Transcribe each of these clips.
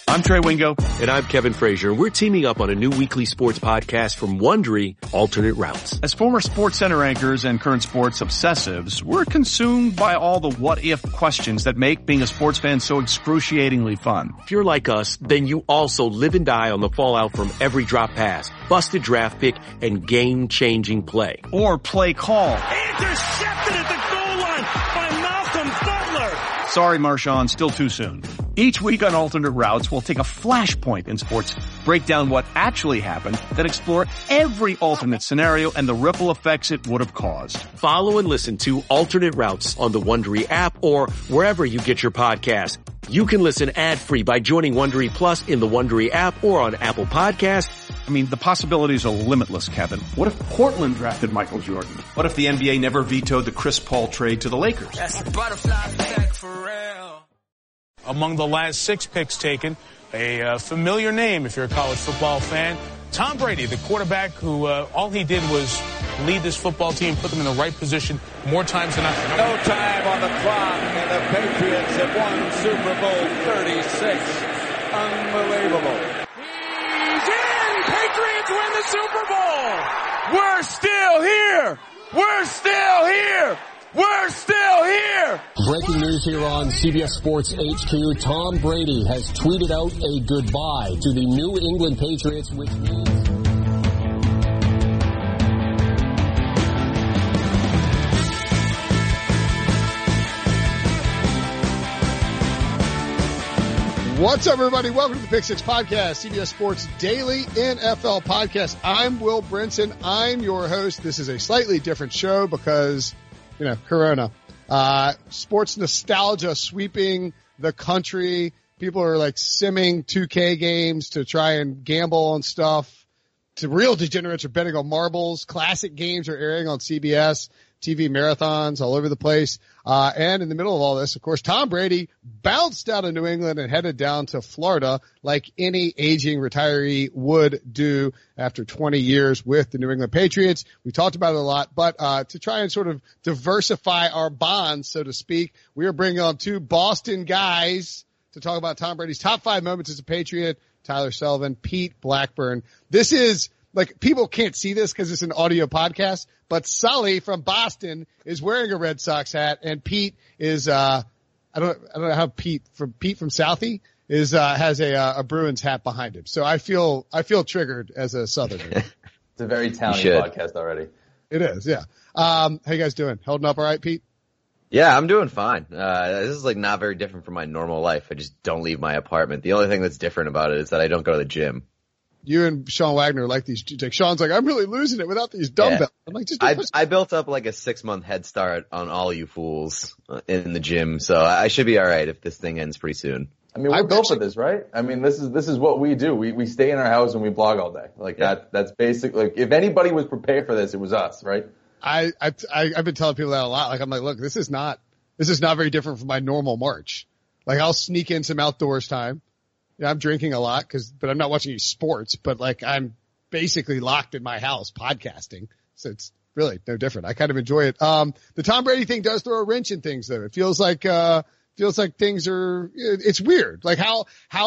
I'm Trey Wingo. And I'm Kevin Frazier. We're teaming up on a new weekly sports podcast from Wondery, Alternate Routes. As former SportsCenter anchors and current sports obsessives, we're consumed by all the what-if questions that make being a sports fan so excruciatingly fun. If you're like us, then you also live and die on the fallout from every drop pass, busted draft pick, and game-changing play. Or play call. Intercepted at the goal line by Malcolm Butler. Sorry, Marshawn, still too soon. Each week on Alternate Routes, we'll take a flashpoint in sports, break down what actually happened, then explore every alternate scenario and the ripple effects it would have caused. Follow and listen to Alternate Routes on the Wondery app or wherever you get your podcast. You can listen ad-free by joining Wondery Plus in the Wondery app or on Apple Podcasts. I mean, the possibilities are limitless, Kevin. What if Portland drafted Michael Jordan? What if the NBA never vetoed the Chris Paul trade to the Lakers? That's the butterfly effect for real. Among the last 6 picks taken, a familiar name if you're a college football fan, Tom Brady, the quarterback who all he did was lead this football team, put them in the right position more times than not. No time on the clock, and the Patriots have won Super Bowl 36. Unbelievable. He's in! Patriots win the Super Bowl! We're still here! We're still here! We're still here! Breaking news here on CBS Sports HQ. Tom Brady has tweeted out a goodbye to the New England Patriots, which means... What's up, everybody? Welcome to the Pick Six Podcast, CBS Sports Daily NFL Podcast. I'm Will Brinson. I'm your host. This is a slightly different show because, Corona. Sports nostalgia sweeping the country. People are like simming 2K games to try and gamble on stuff. To real degenerates are betting on marbles. Classic games are airing on CBS. TV marathons all over the place. And in the middle of all this, of course, Tom Brady bounced out of New England and headed down to Florida like any aging retiree would do after 20 years with the New England Patriots. We talked about it a lot, but to try and sort of diversify our bonds, so to speak, we are bringing on 2 Boston guys to talk about Tom Brady's top 5 moments as a Patriot, Tyler Sullivan, Pete Blackburn. This is like, people can't see this because it's an audio podcast, but Sully from Boston is wearing a Red Sox hat, and Pete is, I don't know how Pete from Southie is, has a Bruins hat behind him. So I feel triggered as a Southerner. It's a very talented podcast already. It is, yeah. How you guys doing? Holding up all right, Pete? Yeah, I'm doing fine. This is like not very different from my normal life. I just don't leave my apartment. The only thing that's different about it is that I don't go to the gym. You and Sean Wagner like these. Like Sean's like, I'm really losing it without these dumbbells. Yeah. I'm like, I built up like a 6-month head start on all you fools in the gym, so I should be all right if this thing ends pretty soon. I mean, we're built for this, right? I mean, this is what we do. We stay in our house and we blog all day. Like that's basically, like, if anybody was prepared for this, it was us, right? I've been telling people that a lot. Like, I'm like, look, this is not very different from my normal March. Like, I'll sneak in some outdoors time. Yeah, I'm drinking a lot but I'm not watching any sports, but like, I'm basically locked in my house podcasting. So it's really no different. I kind of enjoy it. The Tom Brady thing does throw a wrench in things though. It feels like things are, it's weird. Like how,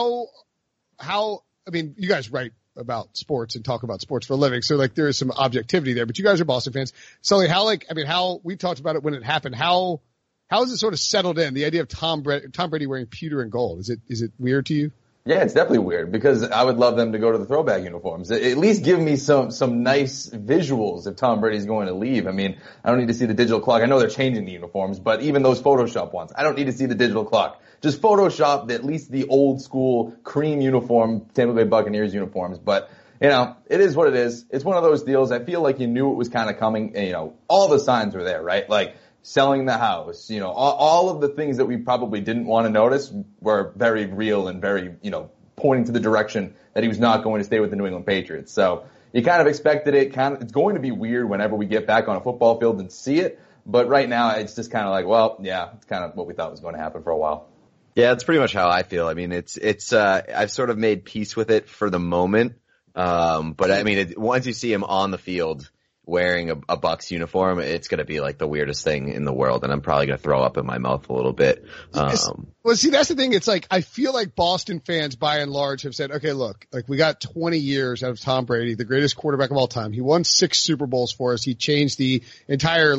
I mean, you guys write about sports and talk about sports for a living. So like, there is some objectivity there, but you guys are Boston fans. Sully, how we talked about it when it happened. How has it sort of settled in, the idea of Tom Brady wearing pewter and gold? Is it weird to you? Yeah, it's definitely weird because I would love them to go to the throwback uniforms. At least give me some nice visuals if Tom Brady's going to leave. I mean, I don't need to see the digital clock. I know they're changing the uniforms, but even those Photoshop ones, I don't need to see the digital clock. Just Photoshop at least the old school cream uniform, Tampa Bay Buccaneers uniforms. But, it is what it is. It's one of those deals. I feel like you knew it was kind of coming. And, all the signs were there, right? Like, selling the house, all of the things that we probably didn't want to notice were very real and very, pointing to the direction that he was not going to stay with the New England Patriots. So you kind of expected it. It's going to be weird whenever we get back on a football field and see it. But right now it's just kind of like, well, yeah, it's kind of what we thought was going to happen for a while. Yeah, it's pretty much how I feel. I mean, I've sort of made peace with it for the moment. But I mean, once you see him on the field, wearing a Bucs uniform, it's going to be like the weirdest thing in the world, and I'm probably going to throw up in my mouth a little bit. Well, see, that's the thing. It's like, I feel like Boston fans by and large have said, okay, look, like we got 20 years out of Tom Brady, the greatest quarterback of all time. He won 6 Super Bowls for us. He changed the entire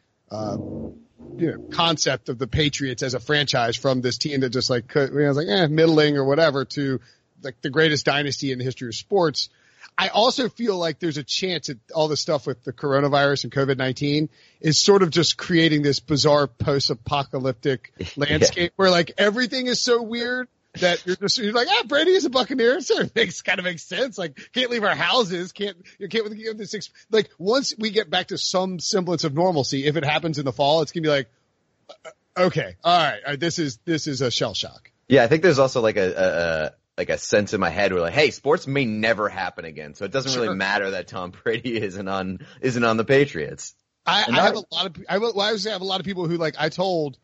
concept of the Patriots as a franchise from this team that just like was like middling or whatever to like the greatest dynasty in the history of sports. I also feel like there's a chance that all this stuff with the coronavirus and COVID-19 is sort of just creating this bizarre post-apocalyptic landscape where like everything is so weird that you're like, Brady is a Buccaneer. So it kind of makes sense. Like, can't leave our houses. Can't this, like, once we get back to some semblance of normalcy, if it happens in the fall, it's going to be like, okay, all right, this is a shell shock. Yeah, I think there's also like a sense in my head where like, hey, sports may never happen again. So it doesn't really matter that Tom Brady isn't on the Patriots. I have a lot of people who like, I told,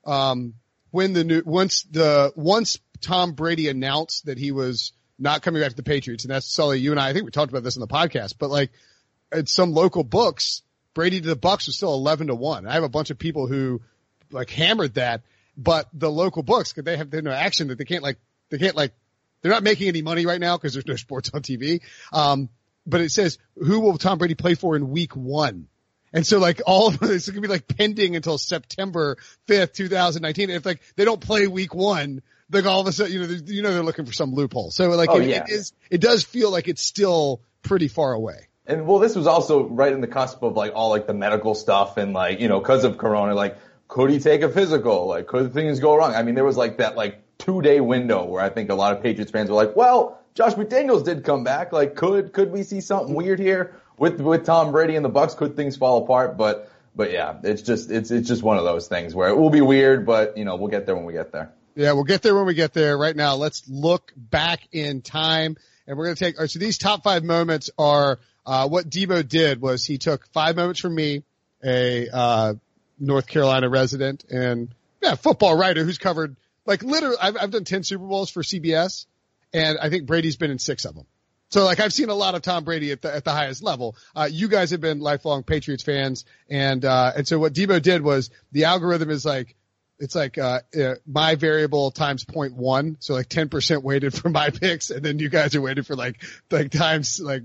once Tom Brady announced that he was not coming back to the Patriots, and that's Sully, you and I think we talked about this in the podcast, but like at some local books, Brady to the Bucs was still 11-1. I have a bunch of people who like hammered that, but the local books, cause they have no action that they can't they're not making any money right now because there's no sports on TV. But it says, who will Tom Brady play for in week 1? And so like all of this is going to be like pending until September 5th, 2019. If like they don't play week 1, like all of a sudden, they're looking for some loophole. So like it does feel like it's still pretty far away. And well, this was also right in the cusp of like all like the medical stuff and like, cause of Corona, like could he take a physical? Like could things go wrong? I mean, there was like that like 2-day window where I think a lot of Patriots fans were like, well, Josh McDaniels did come back. Like could we see something weird here with Tom Brady and the Bucs? Could things fall apart? But yeah, it's just one of those things where it will be weird, but we'll get there when we get there. Yeah, we'll get there when we get there. Right now, let's look back in time, and we're going to take, so these top 5 moments are, what Debo did was he took 5 moments from me, a, North Carolina resident and football writer who's covered, like literally, I've done 10 Super Bowls for CBS, and I think Brady's been in 6 of them. So like I've seen a lot of Tom Brady at the highest level. You guys have been lifelong Patriots fans, and so what Debo did was the algorithm is like, it's like, my variable times 0.1. So like 10% weighted for my picks. And then you guys are weighted for like times like,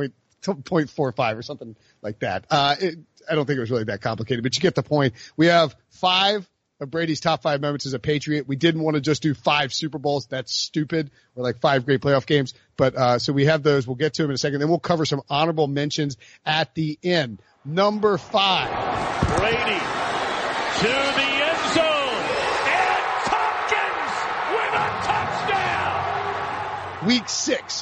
0.45 or something like that. I don't think it was really that complicated, but you get the point. We have 5 of Brady's top 5 moments as a Patriot. We didn't want to just do 5 Super Bowls. That's stupid. Or like 5 great playoff games. But, so we have those. We'll get to them in a second. Then we'll cover some honorable mentions at the end. Number 5. Brady to the end zone. And Tompkins with a touchdown. Week 6,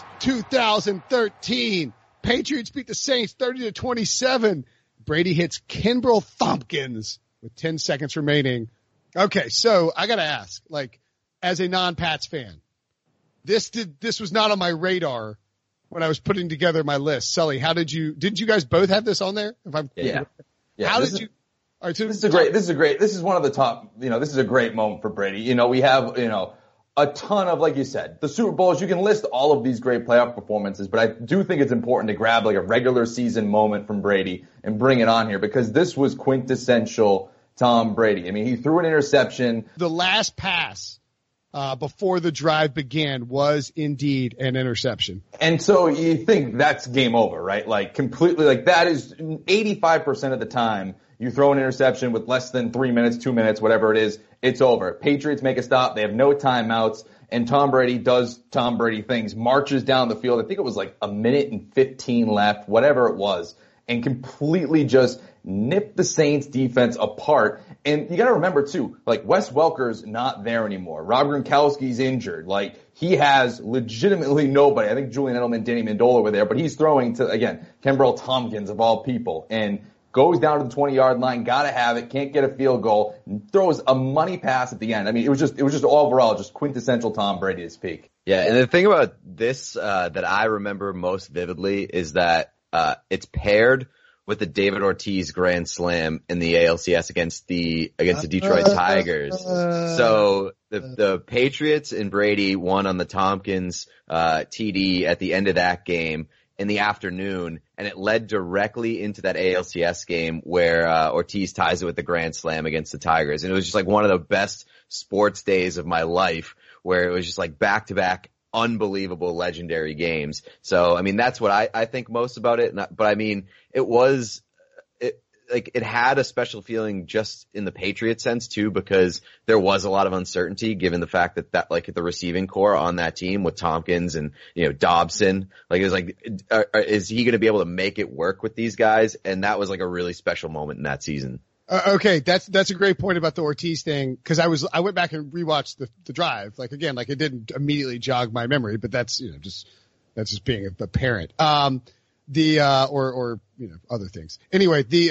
2013. Patriots beat the Saints 30-27. Brady hits Kenbrell Thompkins with 10 seconds remaining. Okay, so I gotta ask, like, as a non-Pats fan, this was not on my radar when I was putting together my list. Sully, did you guys both have this on there? Yeah. How did you? All right, so this is one of the top, this is a great moment for Brady. We have, a ton of, like you said, the Super Bowls. You can list all of these great playoff performances, but I do think it's important to grab like a regular season moment from Brady and bring it on here because this was quintessential Tom Brady. I mean, he threw an interception. The last pass before the drive began was indeed an interception. And so you think that's game over, right? Like completely, like that is 85% of the time you throw an interception with less than 3 minutes, 2 minutes, whatever it is, it's over. Patriots make a stop. They have no timeouts. And Tom Brady does Tom Brady things, marches down the field. I think it was like 1:15 left, whatever it was, and completely just nipped the Saints defense apart. And you got to remember too, like Wes Welker's not there anymore. Rob Gronkowski's injured. Like he has legitimately nobody. I think Julian Edelman, Danny Amendola were there, but he's throwing to, again, Kenbrell Thompkins of all people. And goes down to the 20-yard line, gotta have it, can't get a field goal, throws a money pass at the end. I mean, it was just overall just quintessential Tom Brady at his peak. Yeah, and the thing about this that I remember most vividly is that it's paired with the David Ortiz grand slam in the ALCS against the Detroit Tigers. So the Patriots and Brady won on the Tompkins TD at the end of that game. in the afternoon, and it led directly into that ALCS game where Ortiz ties it with the grand slam against the Tigers. And it was just like one of the best sports days of my life, where it was just like back-to-back unbelievable legendary games. So, I mean, that's what I think most about it. But I mean, it had a special feeling just in the Patriot sense too, because there was a lot of uncertainty given the fact that like the receiving core on that team with Tompkins and, Dobson, like it was like, is he going to be able to make it work with these guys? And that was like a really special moment in that season. Okay. That's a great point about the Ortiz thing. Cause I went back and rewatched the drive. Like again, like it didn't immediately jog my memory, but that's, that's just being a parent. Or other things. Anyway, the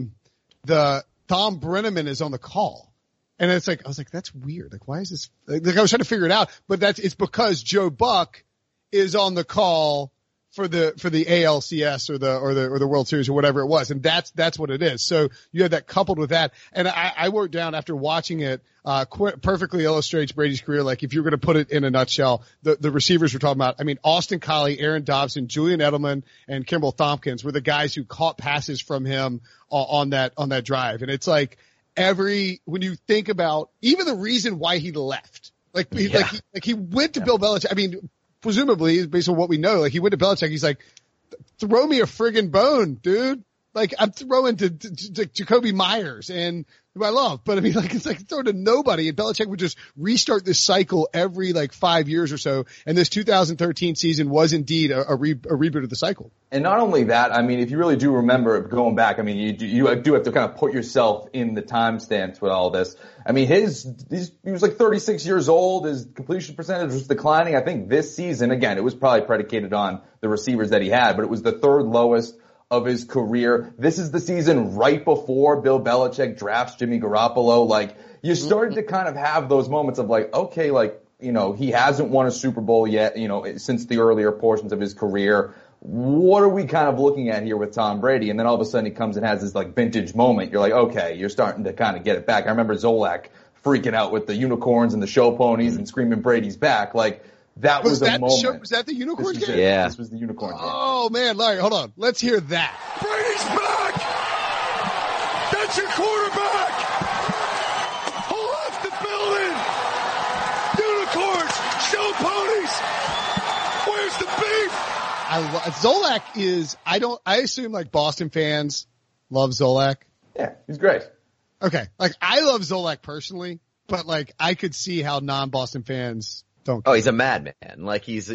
Thom Brennaman is on the call. And it's like, I was like, that's weird. Like, why is this? Like, I was trying to figure it out, but it's because Joe Buck is on the call for the ALCS or the World Series or whatever it was. And that's what it is. So you had that coupled with that. And I wrote down after watching it, perfectly illustrates Brady's career. Like if you're going to put it in a nutshell, the receivers we're talking about, I mean, Austin Collie, Aaron Dobson, Julian Edelman, and Kimbrel Tompkins were the guys who caught passes from him on that drive. And it's like when you think about even the reason why he left, he went to Bill Belichick. I mean, presumably, based on what we know, like he went to Belichick. He's like, throw me a friggin' bone, dude. Like I'm throwing to Jacoby Myers and who I love, but I mean, like it's like throwing to nobody. And Belichick would just restart this cycle every like 5 years or so. And this 2013 season was indeed a reboot of the cycle. And not only that, I mean, if you really do remember going back, I mean, you do have to kind of put yourself in the timestamps with all this. I mean, he was like 36 years old. His completion percentage was declining. I think this season, again, it was probably predicated on the receivers that he had, but it was the third lowest of his career. This is the season right before Bill Belichick drafts Jimmy Garoppolo. Like, you're starting to kind of have those moments of like, okay, like, he hasn't won a Super Bowl yet, since the earlier portions of his career. What are we kind of looking at here with Tom Brady? And then all of a sudden he comes and has this like vintage moment. You're like, okay, you're starting to kind of get it back. I remember Zolak freaking out with the unicorns and the show ponies and screaming Brady's back. Like, that was a moment. Was that the unicorn game? Yeah. This was the unicorn game. Oh man, Larry, hold on. Let's hear that. Brady's back! That's your quarterback! Who left the building? Unicorns! Show ponies! Where's the beef? Zolak is, I assume like Boston fans love Zolak. Yeah, he's great. Okay. Like I love Zolak personally, but like I could see how non-Boston fans don't. Oh, he's a madman. Like he's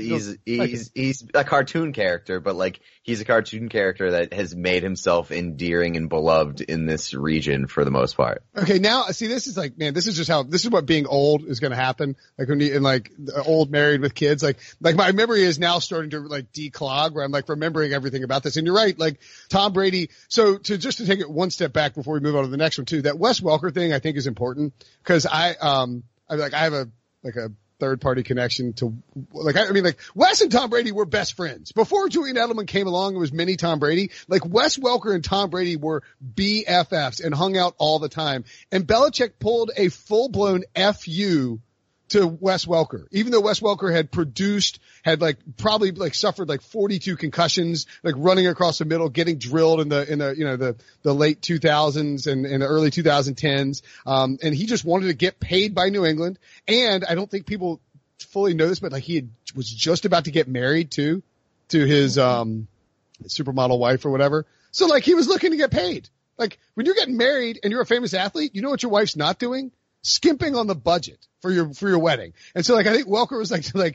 a cartoon character, but like he's a cartoon character that has made himself endearing and beloved in this region for the most part. Okay, now see, this is like, man, this is what being old is going to happen. Like when you, and like old married with kids, like my memory is now starting to like declog where I'm like remembering everything about this. And you're right, like Tom Brady. So to take it one step back before we move on to the next one too, that Wes Welker thing I think is important because I have a third-party connection to, like, I mean, like, Wes and Tom Brady were best friends. Before Julian Edelman came along, it was mini Tom Brady. Like, Wes Welker and Tom Brady were BFFs and hung out all the time. And Belichick pulled a full-blown FU to Wes Welker. Even though Wes Welker had like probably like suffered like 42 concussions, like running across the middle, getting drilled in the late 2000s and the early 2010s. And he just wanted to get paid by New England. And I don't think people fully know this, but like was just about to get married to his supermodel wife or whatever. So like he was looking to get paid. Like when you're getting married and you're a famous athlete, you know what your wife's not doing? Skimping on the budget for your wedding. And so like I think Welker was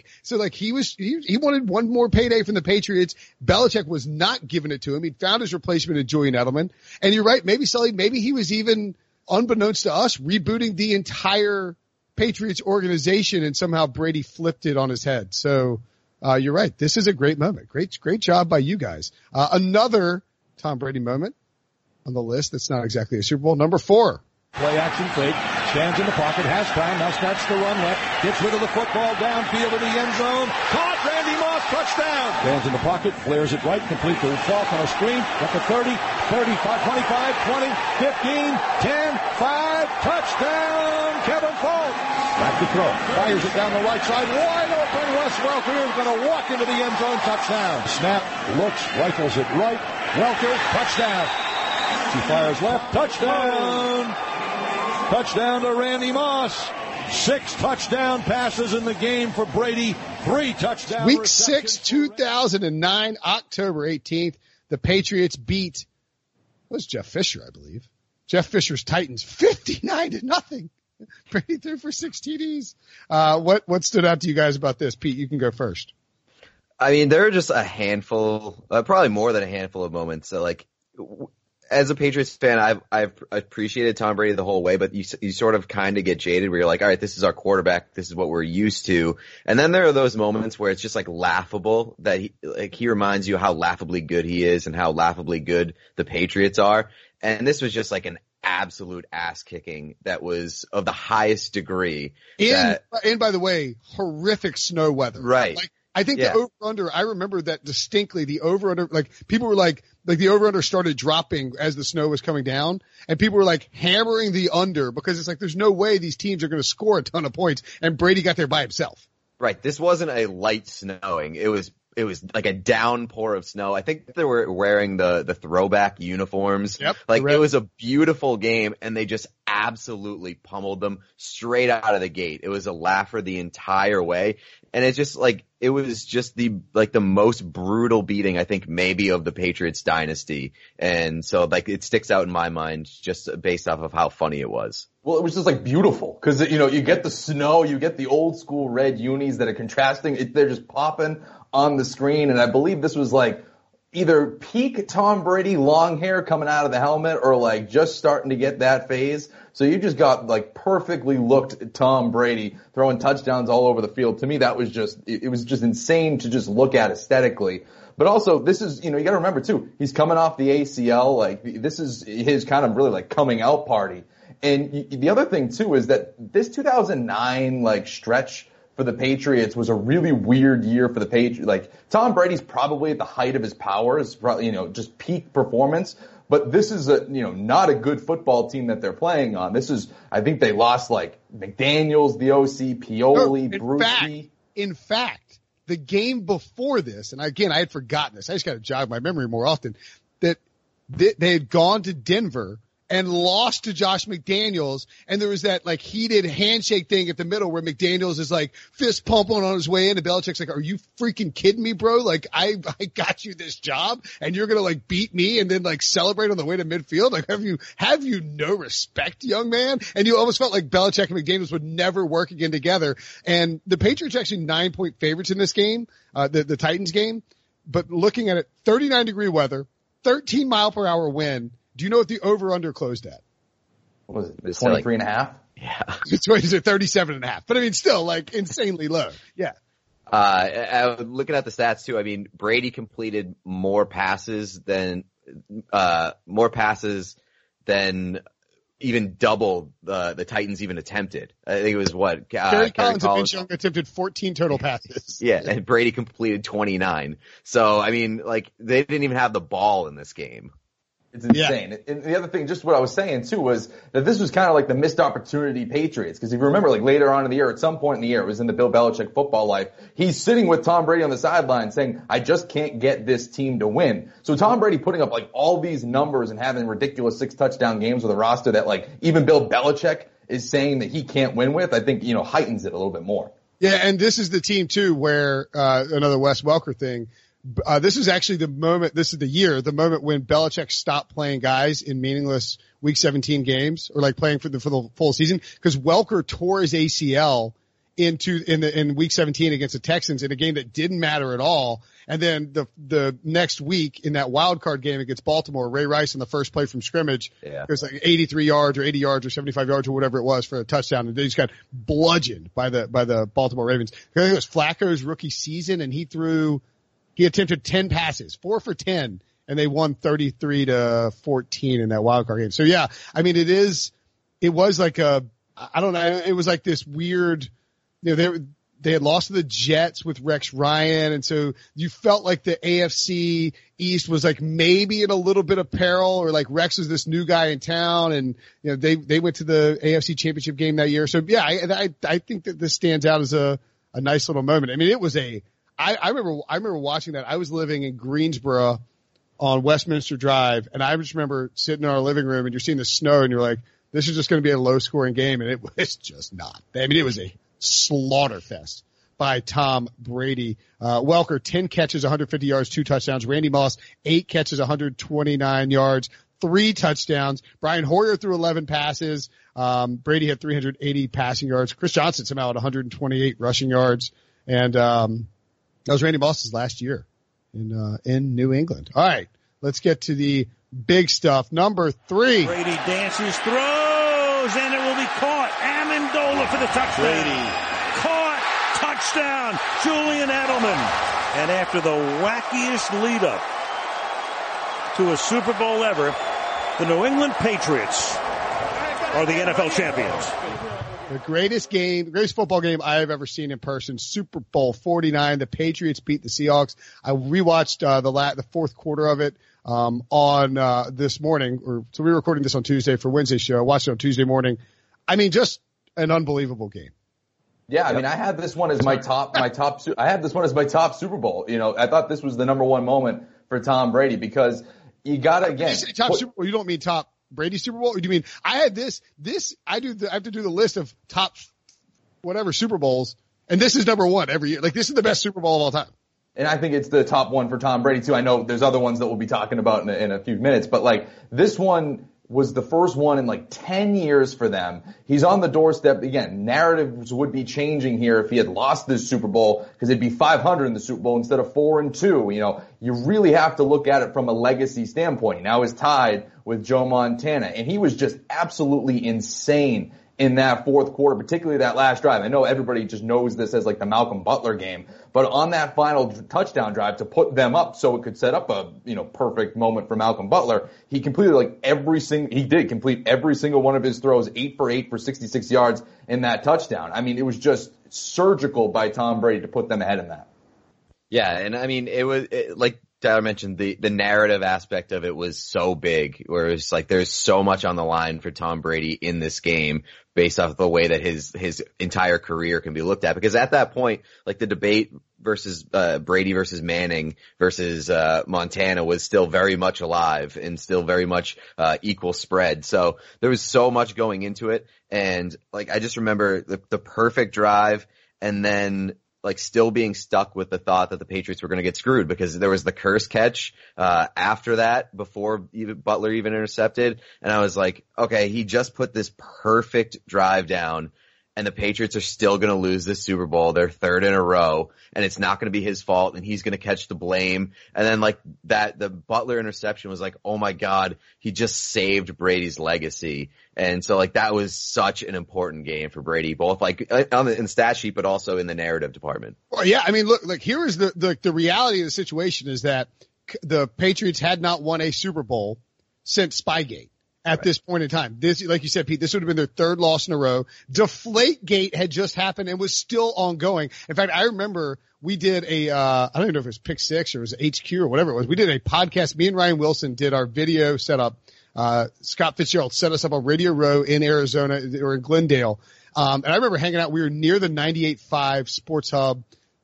he wanted one more payday from the Patriots. Belichick was not giving it to him. He'd found his replacement in Julian Edelman. And you're right, maybe Sully, maybe he was even unbeknownst to us rebooting the entire Patriots organization and somehow Brady flipped it on his head. So you're right. This is a great moment. Great job by you guys. Another Tom Brady moment on the list that's not exactly a Super Bowl. Number 4. Play action fake, stands in the pocket, has time, now starts to run left, gets rid of the football downfield in the end zone, caught, Randy Moss, touchdown! Stands in the pocket, flares it right, complete to Falk on a screen, at the 30, 35, 25, 20, 15, 10, 5, touchdown, Kevin Falk! Back to throw, fires it down the right side, wide open, Wes Welker is going to walk into the end zone. Touchdown. Snap, looks, rifles it right. Welker, touchdown. She fires left. Touchdown. Touchdown to Randy Moss. 6 touchdown passes in the game for Brady. 3 touchdowns. Week 6, 2009, October 18th. The Patriots beat, it was Jeff Fisher, I believe. Jeff Fisher's Titans 59-0. Brady threw for 6 TDs. What stood out to you guys about this? Pete, you can go first. I mean, there are just a handful, probably more than a handful of moments. So, like, as a Patriots fan, I've appreciated Tom Brady the whole way, but you sort of kind of get jaded where you're like, all right, this is our quarterback. This is what we're used to. And then there are those moments where it's just like laughable that he reminds you how laughably good he is and how laughably good the Patriots are. And this was just like an absolute ass kicking that was of the highest degree. And by the way, horrific snow weather. Right. Like, I think the over-under, I remember that distinctly, the over-under, like people were like the over-under started dropping as the snow was coming down, and people were like hammering the under because it's like there's no way these teams are going to score a ton of points, and Brady got there by himself. Right. This wasn't a light snowing. It was like a downpour of snow. I think they were wearing the throwback uniforms. Yep. Like it was a beautiful game and they just absolutely pummeled them straight out of the gate. It was a laugher the entire way. And it's just like, it was just the most brutal beating, I think, maybe of the Patriots dynasty. And so like it sticks out in my mind just based off of how funny it was. Well, it was just like beautiful because, you know, you get the snow, you get the old school red unis that are contrasting. They're just popping on the screen. And I believe this was like either peak Tom Brady long hair coming out of the helmet or like just starting to get that phase. So you just got like perfectly looked Tom Brady throwing touchdowns all over the field. To me, that was it was just insane to just look at aesthetically. But also, this is, you know, you got to remember too, he's coming off the ACL. Like this is his kind of really like coming out party. And the other thing too is that this 2009 like stretch for the Patriots was a really weird year for the Patriots. Like Tom Brady's probably at the height of his powers, probably, you know, just peak performance. But this is not a good football team that they're playing on. This is, I think they lost like McDaniels, the OC, Pioli, Brucey. In fact, the game before this, and again, I had forgotten this. I just got to jog my memory more often, that they had gone to Denver and lost to Josh McDaniels, and there was that like heated handshake thing at the middle where McDaniels is like fist pumping on his way in, and Belichick's like, "Are you freaking kidding me, bro? Like I got you this job, and you're gonna like beat me and then like celebrate on the way to midfield? Like have you no respect, young man?" And you almost felt like Belichick and McDaniels would never work again together. And the Patriots actually 9-point favorites in this game, the Titans game. But looking at it, 39-degree weather, 13-mile-per-hour wind. Do you know what the over-under closed at? What was it, 23.5? Yeah. It's 37.5. But I mean, still like insanely low. Yeah. Looking at the stats too, I mean, Brady completed more passes than even double the Titans even attempted. I think it was what? Kerry Collins and Vince Young attempted 14 total passes. Yeah, and Brady completed 29. So, I mean, like, they didn't even have the ball in this game. It's insane. Yeah. And the other thing, just what I was saying too, was that this was kind of like the missed opportunity Patriots. Because if you remember, like later on in the year, at some point in the year, it was in the Bill Belichick football life, he's sitting with Tom Brady on the sideline saying, "I just can't get this team to win." So Tom Brady putting up like all these numbers and having ridiculous 6 touchdown games with a roster that like even Bill Belichick is saying that he can't win with, I think, heightens it a little bit more. Yeah, and this is the team too where another Wes Welker thing. This is actually the moment, this is the moment when Belichick stopped playing guys in meaningless Week 17 games, or like playing for the full season, because Welker tore his ACL in Week 17 against the Texans in a game that didn't matter at all. And then the next week in that wild card game against Baltimore, Ray Rice on the first play from scrimmage, it was like 83 yards or 80 yards or 75 yards or whatever it was for a touchdown, and they just got bludgeoned by the Baltimore Ravens. I think it was Flacco's rookie season, and he attempted 10 passes, 4 for 10, and they won 33-14 in that wild card game. So yeah, I mean, it was like I don't know, it was like this weird, they had lost to the Jets with Rex Ryan, and so you felt like the AFC East was like maybe in a little bit of peril, or like Rex was this new guy in town, and they went to the AFC Championship game that year. So yeah, I think that this stands out as a a nice little moment. I mean, it was I remember watching that. I was living in Greensboro on Westminster Drive, and I just remember sitting in our living room and you're seeing the snow and you're like, this is just going to be a low scoring game. And it was just not. I mean, it was a slaughter fest by Tom Brady. Welker, 10 catches, 150 yards, 2 touchdowns. Randy Moss, 8 catches, 129 yards, 3 touchdowns. Brian Hoyer threw 11 passes. Brady had 380 passing yards. Chris Johnson somehow had 128 rushing yards. And, that was Randy Moss's last year in New England. All right. Let's get to the big stuff. Number 3. Brady dances, throws, and it will be caught. Amendola for the touchdown. Brady caught, touchdown. Julian Edelman. And after the wackiest lead up to a Super Bowl ever, the New England Patriots are the NFL champions. The greatest football game I have ever seen in person, Super Bowl 49. The Patriots beat the Seahawks. I rewatched the fourth quarter of it on this morning. So we were recording this on Tuesday for Wednesday's show. I watched it on Tuesday morning. I mean, just an unbelievable game. Yeah, I mean, I had this one as my top Super Bowl. You know, I thought this was the number one moment for Tom Brady because you gotta, again. You say top Super Bowl, you don't mean top Brady Super Bowl? Or do you mean, I had I have to do the list of top whatever Super Bowls, and this is number one every year. Like, this is the best Super Bowl of all time. And I think it's the top one for Tom Brady too. I know there's other ones that we'll be talking about in a few minutes, but like, this one was the first one in like 10 years for them. He's on the doorstep. Again, narratives would be changing here if he had lost this Super Bowl, because it'd be 500 in the Super Bowl instead of 4-2. You know, you really have to look at it from a legacy standpoint. He now is tied with Joe Montana, and he was just absolutely insane in that fourth quarter, particularly that last drive. I know everybody just knows this as like the Malcolm Butler game, but on that final touchdown drive to put them up so it could set up a, perfect moment for Malcolm Butler, he completed he did complete every single one of his throws, 8 for 8 for 66 yards in that touchdown. I mean, it was just surgical by Tom Brady to put them ahead in that. Yeah, and I mean, like Tyler mentioned, the narrative aspect of it was so big, where it's like there's so much on the line for Tom Brady in this game based off of the way that his entire career can be looked at. Because at that point, like, the debate versus Brady versus Manning versus Montana was still very much alive and still very much equal spread. So there was so much going into it, and like, I just remember the perfect drive, and then like still being stuck with the thought that the Patriots were going to get screwed, because there was the curse catch after that, before Butler even intercepted. And I was like, okay, he just put this perfect drive down, and the Patriots are still going to lose this Super Bowl. They're third in a row, and it's not going to be his fault, and he's going to catch the blame. And then like the Butler interception was like, oh my God, he just saved Brady's legacy. And so like, that was such an important game for Brady, both like in the stat sheet, but also in the narrative department. Well, yeah, I mean, look, like, here is the reality of the situation is that the Patriots had not won a Super Bowl since Spygate. At this point in time, this, like you said, Pete, this would have been their third loss in a row. Deflategate had just happened and was still ongoing. In fact, I remember we did I don't even know if it was Pick Six or it was HQ or whatever it was. We did a podcast. Me and Ryan Wilson did our video setup. Scott Fitzgerald set us up on Radio Row in Arizona or in Glendale. And I remember hanging out. We were near the 98.5 Sports Hub,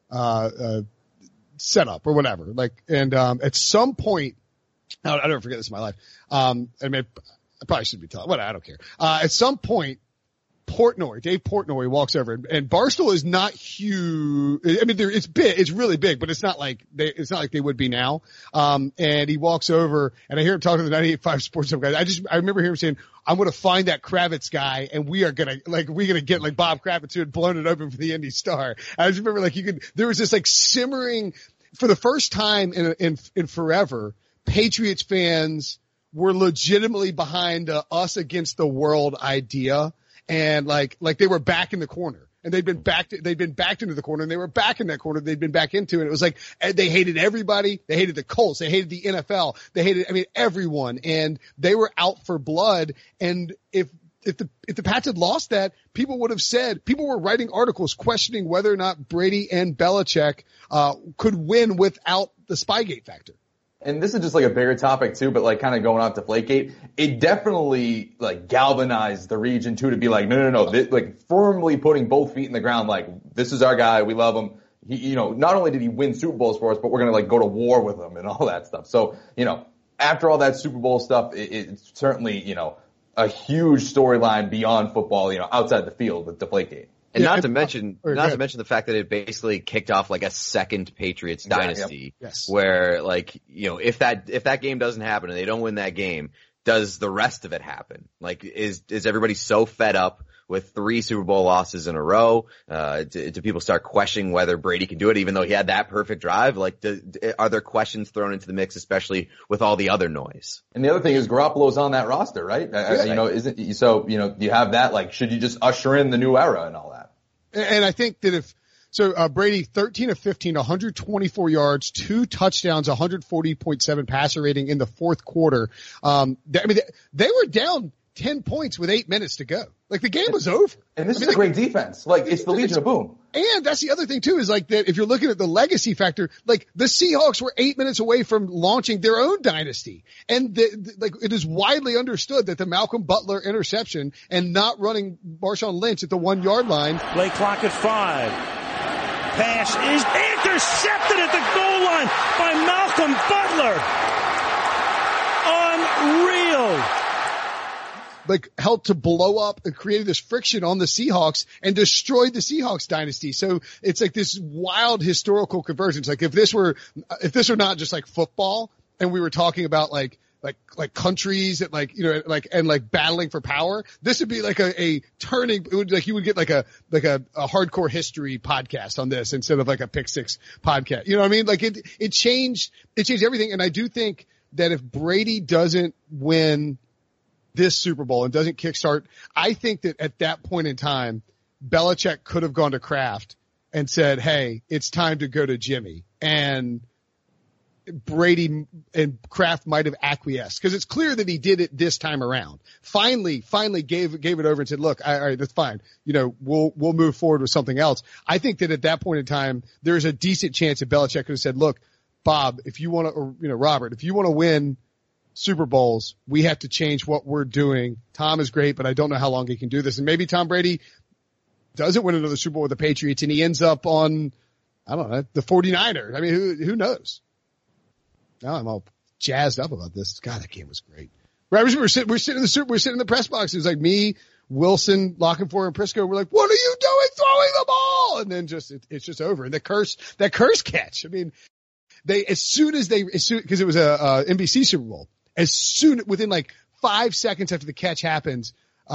setup or whatever. Like, and, at some point, I don't forget this in my life. I mean, I probably shouldn't be telling. What, I don't care. At some point, Dave Portnoy walks over, and Barstool is not huge. I mean, it's big, it's really big, but it's not like they would be now. And he walks over, and I hear him talking to the 98.5 Sports Hub guys. I remember hearing him saying, I'm going to find that Kravitz guy, and we're going to get like Bob Kravitz, who had blown it open for the Indy Star. I just remember there was this like simmering, for the first time in forever, Patriots fans were legitimately behind us against the world idea, and like they were back in the corner, and they'd been backed into the corner, and they were back in that corner they'd been back into, and it was like they hated everybody. They hated the Colts, they hated the NFL, they hated, I mean, everyone, and they were out for blood. And if the Pats had lost that, people were writing articles questioning whether or not Brady and Belichick could win without the Spygate factor. And this is just like a bigger topic too, but like kind of going off Deflategate, it definitely like galvanized the region too to be like, no. Like firmly putting both feet in the ground. Like, this is our guy. We love him. He, you know, not only did he win Super Bowls for us, but we're going to like go to war with him and all that stuff. So, you know, after all that Super Bowl stuff, it's certainly, you know, a huge storyline beyond football, you know, outside the field with Deflategate. And not to mention the fact that it basically kicked off like a second Patriots dynasty, where like, you know, if that game doesn't happen and they don't win that game, does the rest of it happen? Like, is everybody so fed up with 3 Super Bowl losses in a row? Do people start questioning whether Brady can do it, even though he had that perfect drive? Like, are there questions thrown into the mix, especially with all the other noise? And the other thing is Garoppolo's on that roster, right? You know, you know, you have that, like, should you just usher in the new era and all that? And I think that Brady, 13 of 15, 124 yards, 2 touchdowns, 140.7 passer rating in the fourth quarter. They were down 10 points with 8 minutes to go. Like, the game was over. And this is a great defense. Like, it's the Legion of Boom. And that's the other thing too, is like that if you're looking at the legacy factor, like the Seahawks were 8 minutes away from launching their own dynasty. And like it is widely understood that the Malcolm Butler interception and not running Marshawn Lynch at the 1 yard line. Play clock at 5. Pass is intercepted at the goal line by Malcolm Butler. Unreal. Like, helped to blow up and created this friction on the Seahawks and destroyed the Seahawks dynasty. So it's like this wild historical convergence. Like, if this were not just like football and we were talking about like countries that like, you know, like, and like battling for power, this would be like a turning, it would like, you would get like a hardcore history podcast on this instead of like a Pick Six podcast. You know what I mean? Like it changed everything. And I do think that if Brady doesn't win this Super Bowl and doesn't kickstart, I think that at that point in time, Belichick could have gone to Kraft and said, hey, it's time to go to Jimmy. And Brady and Kraft might have acquiesced, because it's clear that he did it this time around. Finally gave it over and said, look, all right, that's fine. You know, we'll move forward with something else. I think that at that point in time, there's a decent chance that Belichick could have said, look, Bob, if you want to, or, you know, Robert, if you want to win Super Bowls, we have to change what we're doing. Tom is great, but I don't know how long he can do this. And maybe Tom Brady doesn't win another Super Bowl with the Patriots and he ends up on, I don't know, the 49ers. I mean, who knows? Now I'm all jazzed up about this. God, that game was great. Right, we're sitting in the press box. It was like me, Wilson, Lockenford, and Prisco. We're like, what are you doing throwing the ball? And then it's just over. And that curse catch. I mean, because it was a NBC Super Bowl. Within like 5 seconds after the catch happens,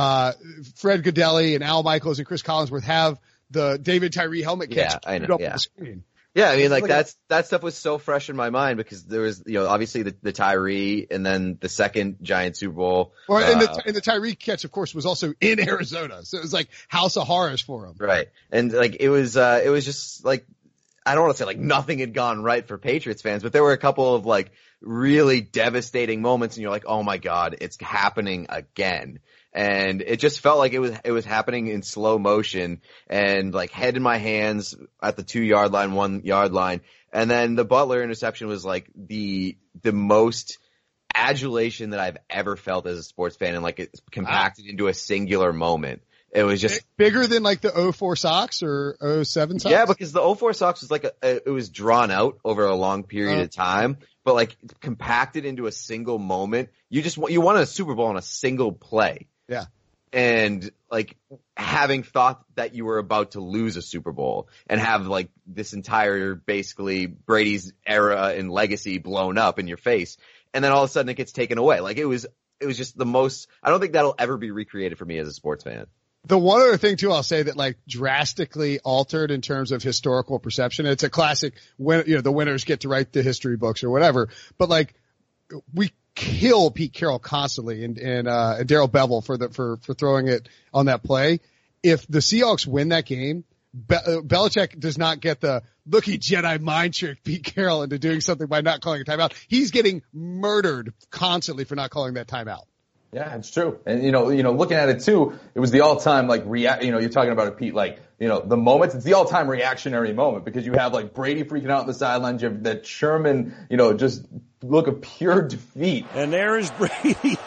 Fred Godelli and Al Michaels and Chris Collinsworth have the David Tyree helmet catch. Yeah, I know. Yeah. Yeah, I mean, like that stuff was so fresh in my mind because there was, you know, obviously the Tyree and then the second Giant Super Bowl. Well, and the Tyree catch, of course, was also in Arizona, so it was like House of Horrors for him. Right, and like it was just like, I don't want to say like nothing had gone right for Patriots fans, but there were a couple of like really devastating moments and you're like, oh my God, it's happening again. And it just felt like it was happening in slow motion and like head in my hands at the 2 yard line, 1 yard line. And then the Butler interception was like the most adulation that I've ever felt as a sports fan, and like it's compacted into a singular moment. It was just bigger than like the 04 Sox or 07 Sox. Yeah, because the 04 Sox was like it was drawn out over a long period of time, but like compacted into a single moment. You won a Super Bowl on a single play. Yeah. And like having thought that you were about to lose a Super Bowl and have like this entire basically Brady's era and legacy blown up in your face. And then all of a sudden it gets taken away. Like it was just the most, I don't think that'll ever be recreated for me as a sports fan. The one other thing too, I'll say that like drastically altered in terms of historical perception. It's a classic when, you know, the winners get to write the history books or whatever, but like we kill Pete Carroll constantly and Darrell Bevell for throwing it on that play. If the Seahawks win that game, Belichick does not get the look, he Jedi mind trick Pete Carroll into doing something by not calling a timeout. He's getting murdered constantly for not calling that timeout. Yeah, it's true. And, looking at it too, it was the all-time, you're talking about it, Pete, the moments, it's the all-time reactionary moment because you have, Brady freaking out on the sidelines. You have that Sherman, just look of pure defeat. And there is Brady.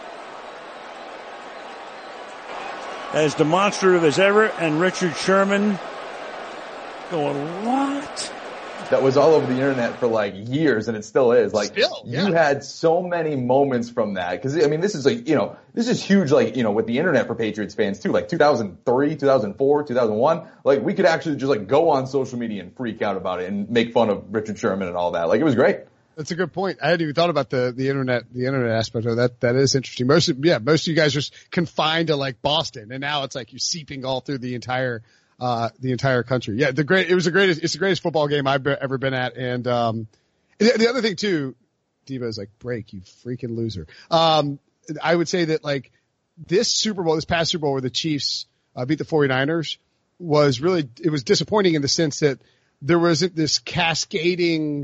As demonstrative as ever, and Richard Sherman going, what? That was all over the internet for years, and it still is. You had so many moments from that. Because, this is this is huge, with the internet for Patriots fans too. 2003, 2004, 2001. We could actually just go on social media and freak out about it and make fun of Richard Sherman and all that. It was great. That's a good point. I hadn't even thought about the internet aspect of that. That is interesting. Most of you guys are just confined to Boston, and now it's you're seeping all through the entire country. Yeah, it's the greatest football game I've ever been at. And, the other thing too, Diva is break, you freaking loser. I would say that this past Super Bowl where the Chiefs, beat the 49ers it was disappointing in the sense that there wasn't this cascading,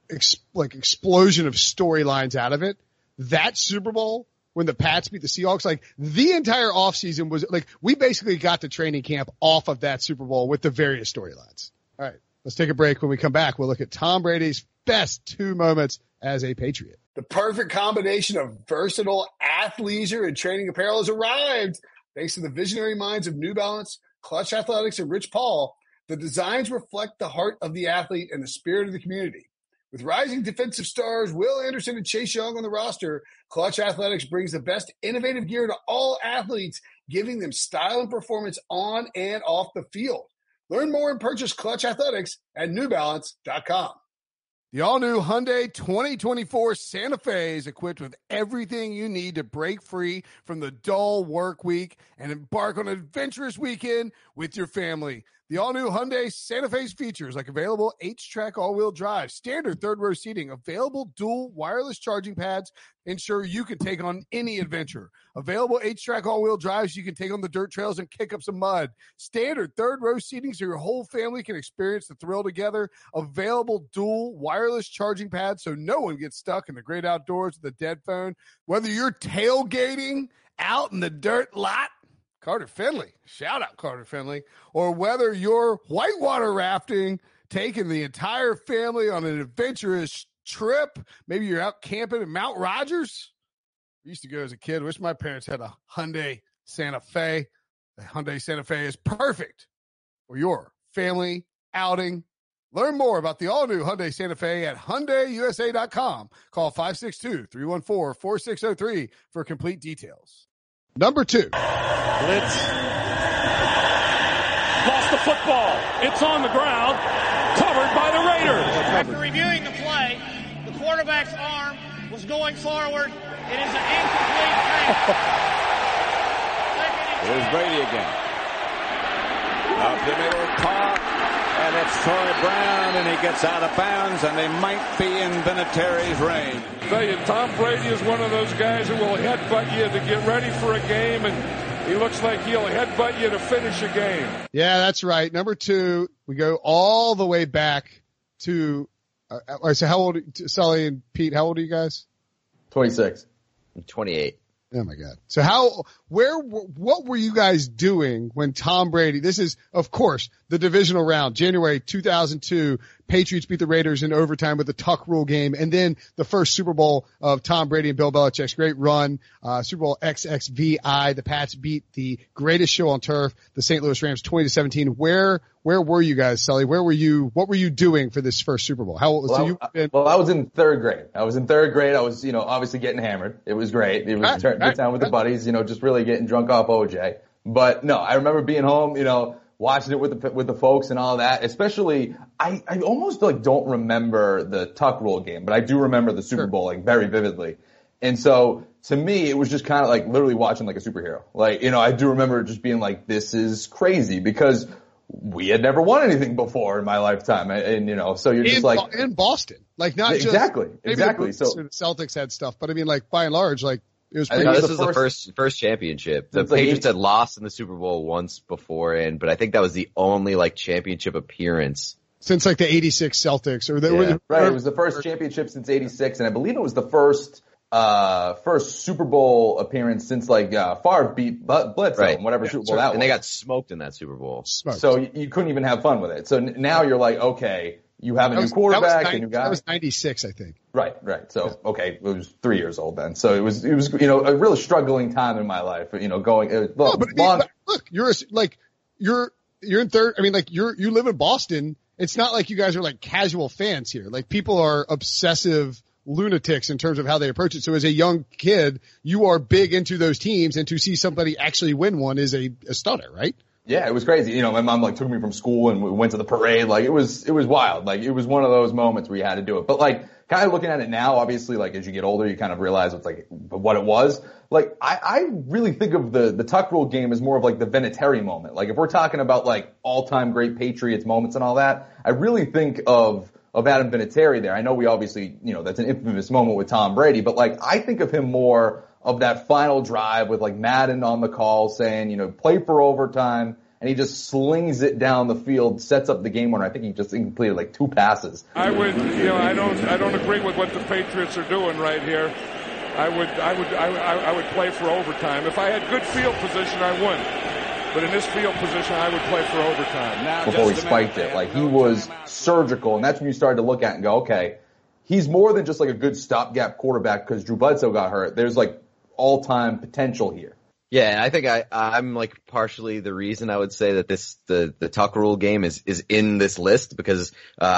explosion of storylines out of it. That Super Bowl, when the Pats beat the Seahawks, the entire offseason was we basically got the training camp off of that Super Bowl with the various storylines. All right, let's take a break. When we come back, we'll look at Tom Brady's best 2 moments as a Patriot. The perfect combination of versatile athleisure and training apparel has arrived. Thanks to the visionary minds of New Balance, Clutch Athletics, and Rich Paul, the designs reflect the heart of the athlete and the spirit of the community. With rising defensive stars Will Anderson and Chase Young on the roster, Clutch Athletics brings the best innovative gear to all athletes, giving them style and performance on and off the field. Learn more and purchase Clutch Athletics at NewBalance.com. The all-new Hyundai 2024 Santa Fe is equipped with everything you need to break free from the dull work week and embark on an adventurous weekend with your family. The all-new Hyundai Santa Fe's features available H-Track all-wheel drive, standard third-row seating, available dual wireless charging pads, ensure you can take on any adventure. Available H-Track all-wheel drives you can take on the dirt trails and kick up some mud. Standard third-row seating so your whole family can experience the thrill together. Available dual wireless charging pads so no one gets stuck in the great outdoors with a dead phone. Whether you're tailgating out in the dirt lot, Carter Finley, shout out Carter Finley, or whether you're whitewater rafting, taking the entire family on an adventurous trip, maybe you're out camping in Mount Rogers. I used to go as a kid. Wish my parents had a Hyundai Santa Fe. The Hyundai Santa Fe is perfect for your family outing. Learn more about the all-new Hyundai Santa Fe at HyundaiUSA.com. Call 562-314-4603 for complete details. Number 2. Blitz. Lost the football. It's on the ground. Covered by the Raiders. After reviewing the play, the quarterback's arm was going forward. It is an incomplete pass. Here's Brady again. Up the middle, caught, and it's Troy Brown, and he gets out of bounds, and they might be in Vinatieri's range. I tell you, Tom Brady is one of those guys who will headbutt you to get ready for a game, and he looks like he'll headbutt you to finish a game. Yeah, that's right. Number 2, we go all the way back to so how old, Sully and Pete, how old are you guys? 26. I'm 28. Oh my God. So what were you guys doing when Tom Brady, this is, of course, the divisional round, January 2002, Patriots beat the Raiders in overtime with the Tuck Rule game, and then the first Super Bowl of Tom Brady and Bill Belichick's great run, Super Bowl XXVI. The Pats beat the greatest show on turf, the St. Louis Rams, 20-17. Where were you guys, Sully? What were you doing for this first Super Bowl? How old? Well, I was in 3rd grade. I was, obviously getting hammered. It was great. It was good time with the buddies, just really getting drunk off OJ. But no, I remember being home, watching it with the folks and all that. Especially, I almost don't remember the Tuck Rule game, but I do remember the Super Bowl very vividly. And so to me, it was just kind of literally watching a superhero. I do remember just being this is crazy because we had never won anything before in my lifetime. And so you're just in Boston, not just exactly. So the Celtics had stuff, but I mean, by and large, it was pretty. This was the first championship. The Patriots had lost in the Super Bowl once before, but I think that was the only championship appearance since the '86 Celtics, right. It was the first championship since '86, and I believe it was the first first Super Bowl appearance since Favre beat Bledsoe and whatever Super Bowl that was. And they got smoked in that Super Bowl. So you couldn't even have fun with it. So now you're like, okay, you have a new quarterback, a new guy. That was 96, I think. Right. So, okay, it was 3 years old then. So it was, a really struggling time in my life, look, you're in third. I mean, you live in Boston. It's not like you guys are like casual fans here. Like people are obsessive lunatics in terms of how they approach it. So as a young kid, you are big into those teams, and to see somebody actually win one is a stunner, right? Yeah, it was crazy. My mom took me from school and we went to the parade. It was wild. It was one of those moments where you had to do it. But kind of looking at it now, obviously, as you get older, you kind of realize what it was. I really think of the Tuck Rule game as more of the Vinatieri moment. If we're talking about all-time great Patriots moments and all that, I really think of Adam Vinatieri there. I know we obviously, that's an infamous moment with Tom Brady, but I think of him more of that final drive with Madden on the call saying, play for overtime, and he just slings it down the field, sets up the game winner. I think he just completed 2 passes. I would, I don't agree with what the Patriots are doing right here. I would play for overtime. If I had good field position, I wouldn't. But in this field position, I would play for overtime. Now, before he spiked it, he was surgical, and that's when you started to look at it and go, okay, he's more than just a good stopgap quarterback because Drew Bledsoe got hurt. There's all-time potential here. Yeah, and I think I'm partially the reason I would say that the Tuck Rule game is in this list because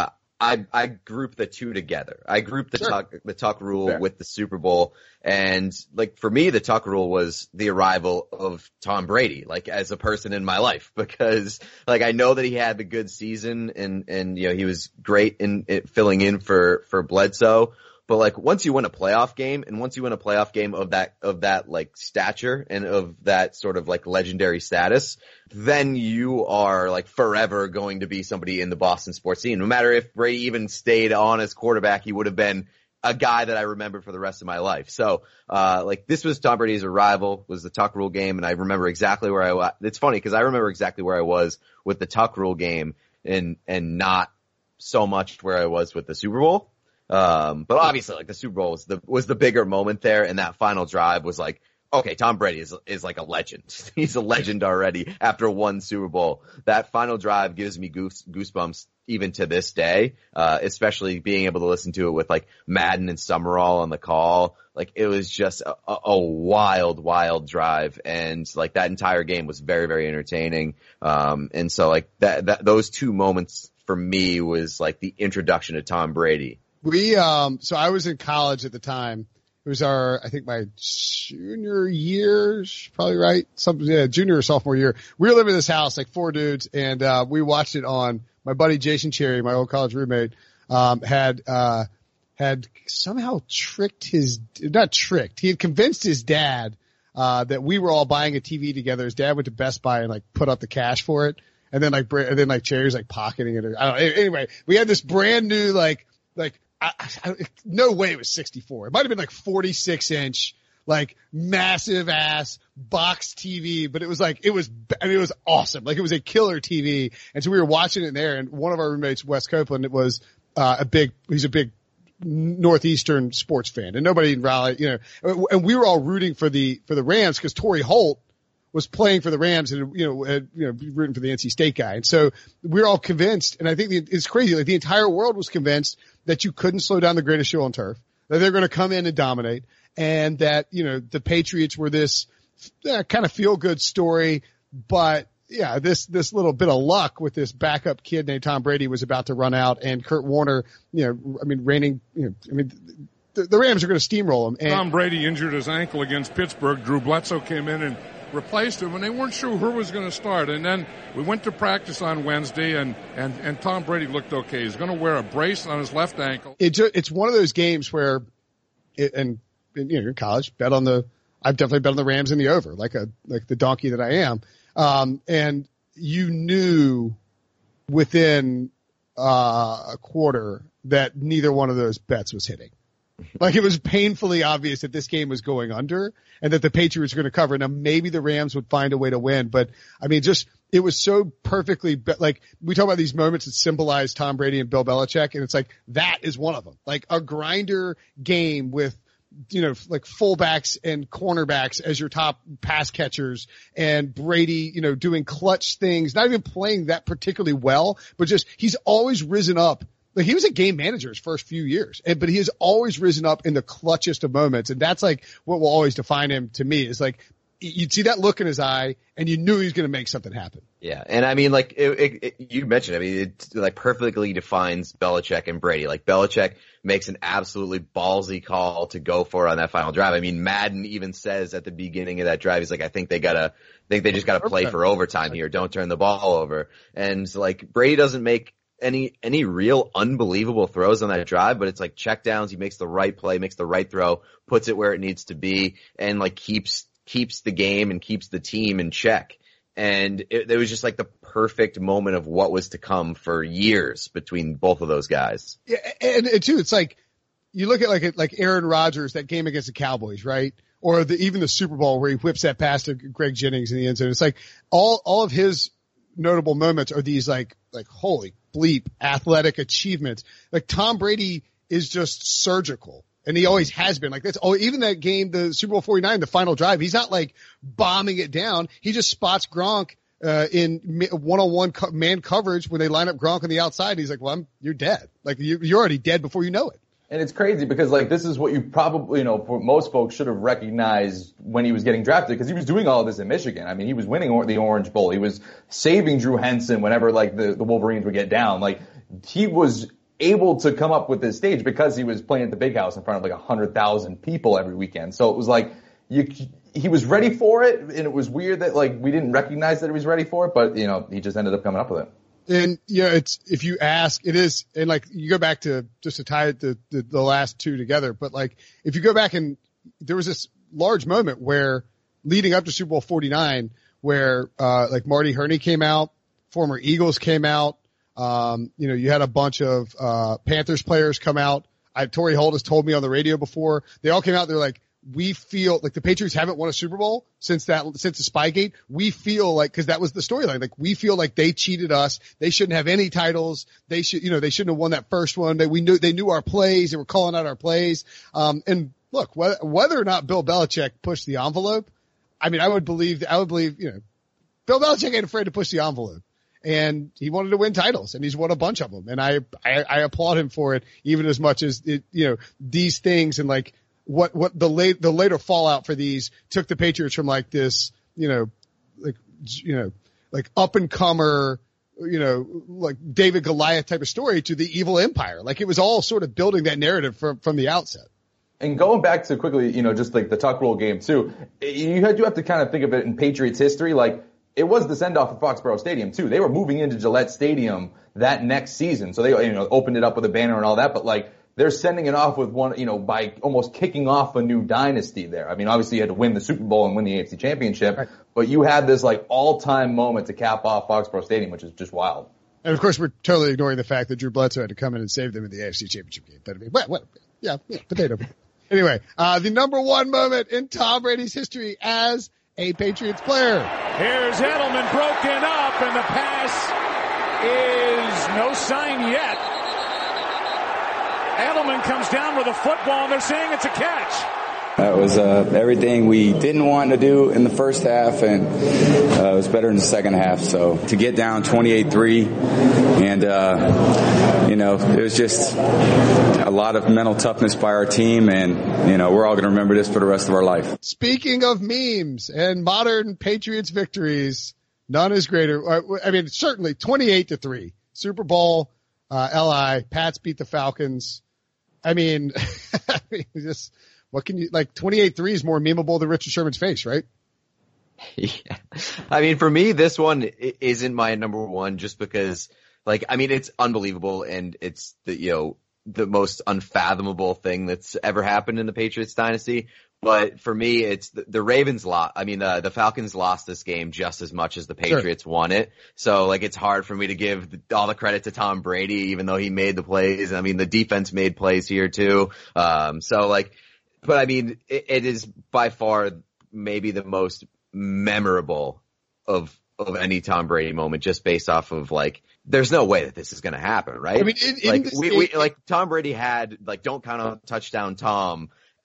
I group the two together. I group the Tuck Rule with the Super Bowl, and for me the Tuck Rule was the arrival of Tom Brady as a person in my life, because I know that he had the good season and he was great in filling in for Bledsoe. But once you win a playoff game, and once you win a playoff game of that stature and of that sort of legendary status, then you are forever going to be somebody in the Boston sports scene. No matter if Brady even stayed on as quarterback, he would have been a guy that I remember for the rest of my life. So, this was Tom Brady's arrival, was the Tuck Rule game, and I remember exactly where I was. It's funny because I remember exactly where I was with the Tuck Rule game and not so much where I was with the Super Bowl. But obviously the Super Bowl was the bigger moment there, and that final drive was okay, Tom Brady is a legend. He's a legend already after one Super Bowl. That final drive gives me goosebumps even to this day, especially being able to listen to it with Madden and Summerall on the call. It was just a wild drive, and that entire game was very, very entertaining. And so those 2 moments for me was the introduction to Tom Brady. So I was in college at the time. It was my junior year, probably right. Junior or sophomore year. We were living in this house, 4 dudes, and, we watched it on my buddy Jason Cherry, my old college roommate, had somehow he had convinced his dad, that we were all buying a TV together. His dad went to Best Buy and put up the cash for it. And then Cherry's pocketing it. Anyway, we had this brand new, no way it was 64. It might have been 46-inch, massive ass box TV, but it was it was awesome. It was a killer TV. And so we were watching it there, and one of our roommates, Wes Copeland, he's a big Northeastern sports fan, and nobody in Raleigh, and we were all rooting for the Rams because Torrey Holt was playing for the Rams and, rooting for the NC State guy. And so we're all convinced, and I think it's crazy, the entire world was convinced that you couldn't slow down the greatest show on turf, that they're going to come in and dominate, and that, the Patriots were this kind of feel-good story. But yeah, this little bit of luck with this backup kid named Tom Brady was about to run out, and Kurt Warner, the Rams are going to steamroll him. And Tom Brady injured his ankle against Pittsburgh. Drew Bledsoe came in and replaced him, and they weren't sure who was going to start. And then we went to practice on Wednesday, and Tom Brady looked okay. He's going to wear a brace on his left ankle. It's one of those games where, in college, I've definitely bet on the Rams in the over, like the donkey that I am. And you knew within a quarter that neither one of those bets was hitting. It was painfully obvious that this game was going under and that the Patriots were going to cover. Now, maybe the Rams would find a way to win, but it was so perfectly, we talk about these moments that symbolize Tom Brady and Bill Belichick, and it's that is one of them. A grinder game with, like fullbacks and cornerbacks as your top pass catchers, and Brady, doing clutch things, not even playing that particularly well, but just he's always risen up. Like, he was a game manager his first few years, but he has always risen up in the clutchest of moments. And that's like what will always define him to me, is like, you'd see that look in his eye and you knew he was going to make something happen. Yeah. And I mean, like you mentioned, I mean, it like perfectly defines Belichick and Brady. Like, Belichick makes an absolutely ballsy call to go for it on that final drive. I mean, Madden even says at the beginning of that drive, he's like, I think they just gotta play for overtime here. Don't turn the ball over. And like, Brady doesn't make any real unbelievable throws on that drive, but it's like checkdowns. He makes the right play, makes the right throw, puts it where it needs to be, and like keeps the game and keeps the team in check. And it was just like the perfect moment of what was to come for years between both of those guys. Yeah. And too, it's like, you look at like Aaron Rodgers, that game against the Cowboys, right? Or even the Super Bowl where he whips that pass to Greg Jennings in the end zone. It's like all of his notable moments are these like holy bleep athletic achievements. Like, Tom Brady is just surgical, and he always has been. Like, that's even that game, the Super Bowl 49, the final drive, he's not like bombing it down. He just spots Gronk in one-on-one man coverage when they line up Gronk on the outside. He's like, well, you're dead. Like, you're already dead before you know it. And it's crazy because, like, this is what you probably, for most folks should have recognized when he was getting drafted, because he was doing all of this in Michigan. I mean, he was winning the Orange Bowl. He was saving Drew Henson whenever, like, the Wolverines would get down. Like, he was able to come up with this stage because he was playing at the Big House in front of, like, 100,000 people every weekend. So it was like, he was ready for it, and it was weird that, like, we didn't recognize that he was ready for it, but, he just ended up coming up with it. And it's, if you ask, it is, and like, you go back to, just to tie the last two together, but like, if you go back, and there was this large moment where, leading up to Super Bowl 49, where like Marty Herney came out, former Eagles came out, you had a bunch of Panthers players come out. Torrey Holt has told me on the radio before, they all came out, they're like, we feel like the Patriots haven't won a Super Bowl since the Spygate. We feel like, cause that was the storyline. Like, we feel like they cheated us. They shouldn't have any titles. They shouldn't have won that first one. They knew our plays. They were calling out our plays. And look, whether or not Bill Belichick pushed the envelope, I mean, I would believe, Bill Belichick ain't afraid to push the envelope. And he wanted to win titles, and he's won a bunch of them. And I applaud him for it, even as much as these things, and like, what the later fallout for these took the Patriots from like this, like up and comer, like David Goliath type of story to the evil empire. Like, it was all sort of building that narrative from the outset. And going back to quickly, just like the Tuck Rule game too, you have to kind of think of it in Patriots history. Like, it was the send off at Foxborough Stadium too. They were moving into Gillette Stadium that next season. So they, opened it up with a banner and all that, but like, they're sending it off with one, by almost kicking off a new dynasty there. I mean, obviously you had to win the Super Bowl and win the AFC Championship, right, but you had this like all-time moment to cap off Foxborough Stadium, which is just wild. And of course, we're totally ignoring the fact that Drew Bledsoe had to come in and save them in the AFC Championship game. But I mean, yeah, potato. Anyway, the number one moment in Tom Brady's history as a Patriots player. Here's Edelman broken up, and the pass is no sign yet. Edelman comes down with a football, and they're saying it's a catch. That was everything we didn't want to do in the first half, and it was better in the second half. So to get down 28-3, and it was just a lot of mental toughness by our team, and we're all going to remember this for the rest of our life. Speaking of memes and modern Patriots victories, none is greater. I mean, certainly 28-3, Super Bowl, LI, Pats beat the Falcons. I mean, just what can you, like, 28-3 is more memeable than Richard Sherman's face, right? Yeah. I mean, for me, this one isn't my number one just because, like, I mean, it's unbelievable, and it's the most unfathomable thing that's ever happened in the Patriots dynasty. But for me, it's the Ravens lost. I mean, the Falcons lost this game just as much as the Patriots won it. So, like, it's hard for me to give all the credit to Tom Brady, even though he made the plays. I mean, the defense made plays here too. But I mean, it is by far maybe the most memorable of any Tom Brady moment, just based off of, like, there's no way that this is going to happen, right? I mean, Tom Brady had, like, don't count on touchdown Tom.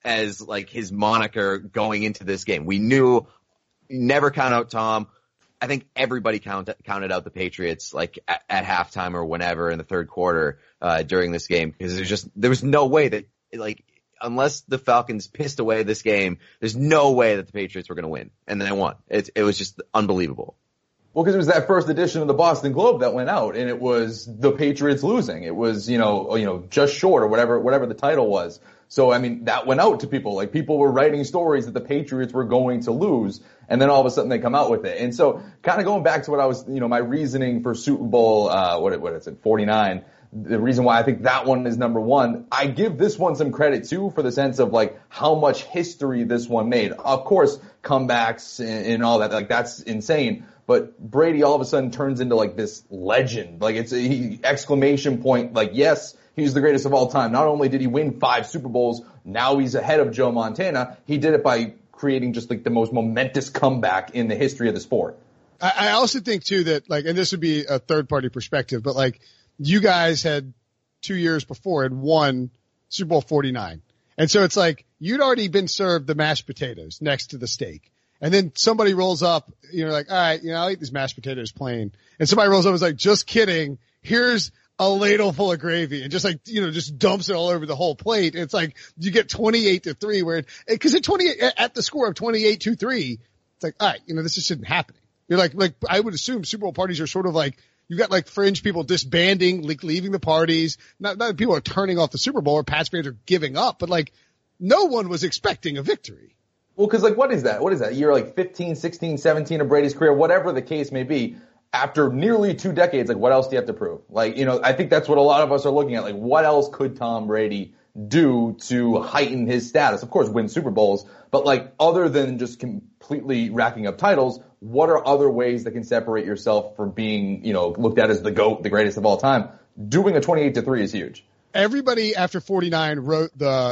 as like his moniker going into this game. We knew never count out Tom. I think everybody counted out the Patriots like at halftime or whenever in the third quarter during this game, because there was no way that, like, unless the Falcons pissed away this game, there's no way that the Patriots were going to win, and they won. It was just unbelievable. Well, because it was that first edition of the Boston Globe that went out, and it was the Patriots losing. It was, just short or whatever the title was. So, I mean, that went out to people. Like, people were writing stories that the Patriots were going to lose, and then all of a sudden they come out with it. And so, kind of going back to what I was, my reasoning for Super Bowl, what is it, 49, the reason why I think that one is number one, I give this one some credit too for the sense of like how much history this one made. Of course, comebacks and all that, like that's insane. But Brady all of a sudden turns into like this legend. Like it's exclamation point, like yes, he's the greatest of all time. Not only did he win 5 Super Bowls, now he's ahead of Joe Montana. He did it by creating just like the most momentous comeback in the history of the sport. I also think too that like, and this would be a third party perspective, but like you guys had 2 years before had won Super Bowl 49. And so it's like you'd already been served the mashed potatoes next to the steak. And then somebody rolls up, you're like, all right, I'll eat these mashed potatoes plain. And somebody rolls up and is like, just kidding. Here's a ladle full of gravy, and just like, just dumps it all over the whole plate. It's like you get 28-3 cause at the score of 28-3, it's like, all right, this just isn't happening. You're like I would assume Super Bowl parties are sort of like, you got like fringe people disbanding, like leaving the parties. Not that people are turning off the Super Bowl or Pats fans are giving up, but like no one was expecting a victory. Well, cause like what is that? Year like 15, 16, 17 of Brady's career, whatever the case may be. After nearly 2 decades, like what else do you have to prove? Like, I think that's what a lot of us are looking at. Like, what else could Tom Brady do to heighten his status? Of course, win Super Bowls, but like other than just completely racking up titles, what are other ways that can separate yourself from being, looked at as the GOAT, the greatest of all time? Doing a 28-3 is huge. Everybody after 49 wrote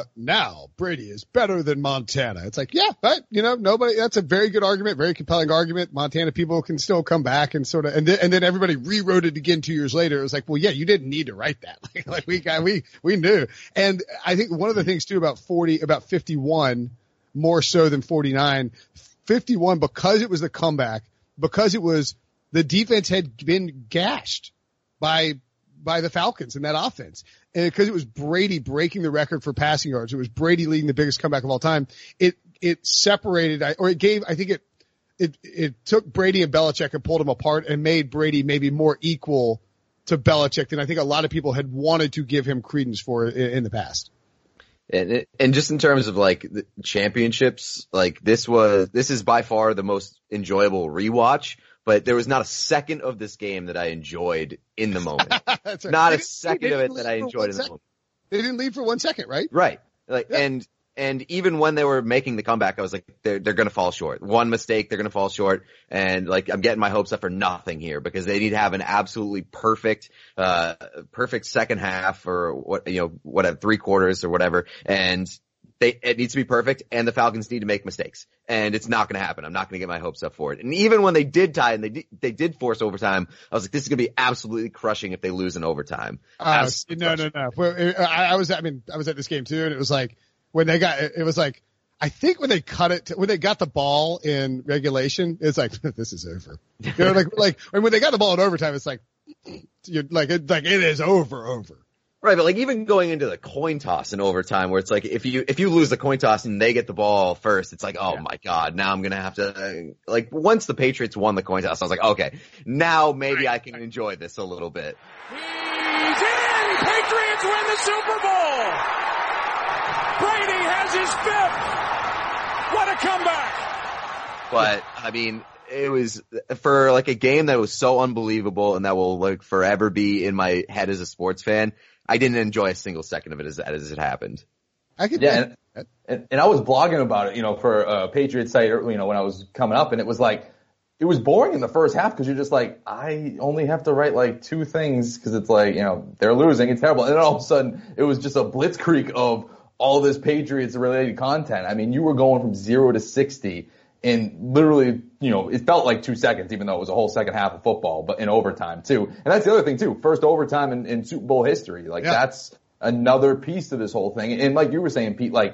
now Brady is better than Montana. It's like, yeah, right. Nobody, that's a very good argument, very compelling argument. Montana people can still come back and sort of, and then everybody rewrote it again 2 years later. It was like, well, yeah, you didn't need to write that. Like we knew. And I think one of the things too about 51 more so than 49, 51, because it was the comeback, because it was the defense had been gashed by the Falcons in that offense. And because it was Brady breaking the record for passing yards, it was Brady leading the biggest comeback of all time. It separated, or it gave, I think it took Brady and Belichick and pulled them apart and made Brady maybe more equal to Belichick than I think a lot of people had wanted to give him credence for in the past. And just in terms of like the championships, like this is by far the most enjoyable rewatch. But there was not a second of this game that I enjoyed in the moment. That's right. Not a second of it that I enjoyed in the moment. They didn't leave for 1 second, right? Right. Like, yeah. And even when they were making the comeback, I was like, they're going to fall short. One mistake, they're going to fall short. And like, I'm getting my hopes up for nothing here because they need to have an absolutely perfect second half or whatever, 3 quarters or whatever. And it needs to be perfect, and the Falcons need to make mistakes, and it's not going to happen. I'm not going to get my hopes up for it. And even when they did tie and they did force overtime, I was like, this is going to be absolutely crushing if they lose in overtime. No. I was at this game too, and it was like when they got it was like I think when they when they got the ball in regulation, it's like this is over. Like when they got the ball in overtime, it's like it is over. Right, but like even going into the coin toss in overtime where it's like if you lose the coin toss and they get the ball first, it's like, oh my God, now I'm going to have to like once the Patriots won the coin toss, I was like, okay, now maybe I can enjoy this a little bit. He's in! Patriots win the Super Bowl! Brady has his 5th! What a comeback! But, I mean, it was for like a game that was so unbelievable and that will like forever be in my head as a sports fan. I didn't enjoy a single second of it as it happened. And I was blogging about it, for a Patriots site, when I was coming up, and it was like, it was boring in the first half because you're just like, I only have to write like 2 things because it's like, they're losing, it's terrible. And then all of a sudden, it was just a blitzkrieg of all this Patriots related content. I mean, you were going from 0 to 60 in literally, it felt like 2 seconds, even though it was a whole second half of football, but in overtime too. And that's the other thing too. First overtime in Super Bowl history. Like that's another piece to this whole thing. And like you were saying, Pete, like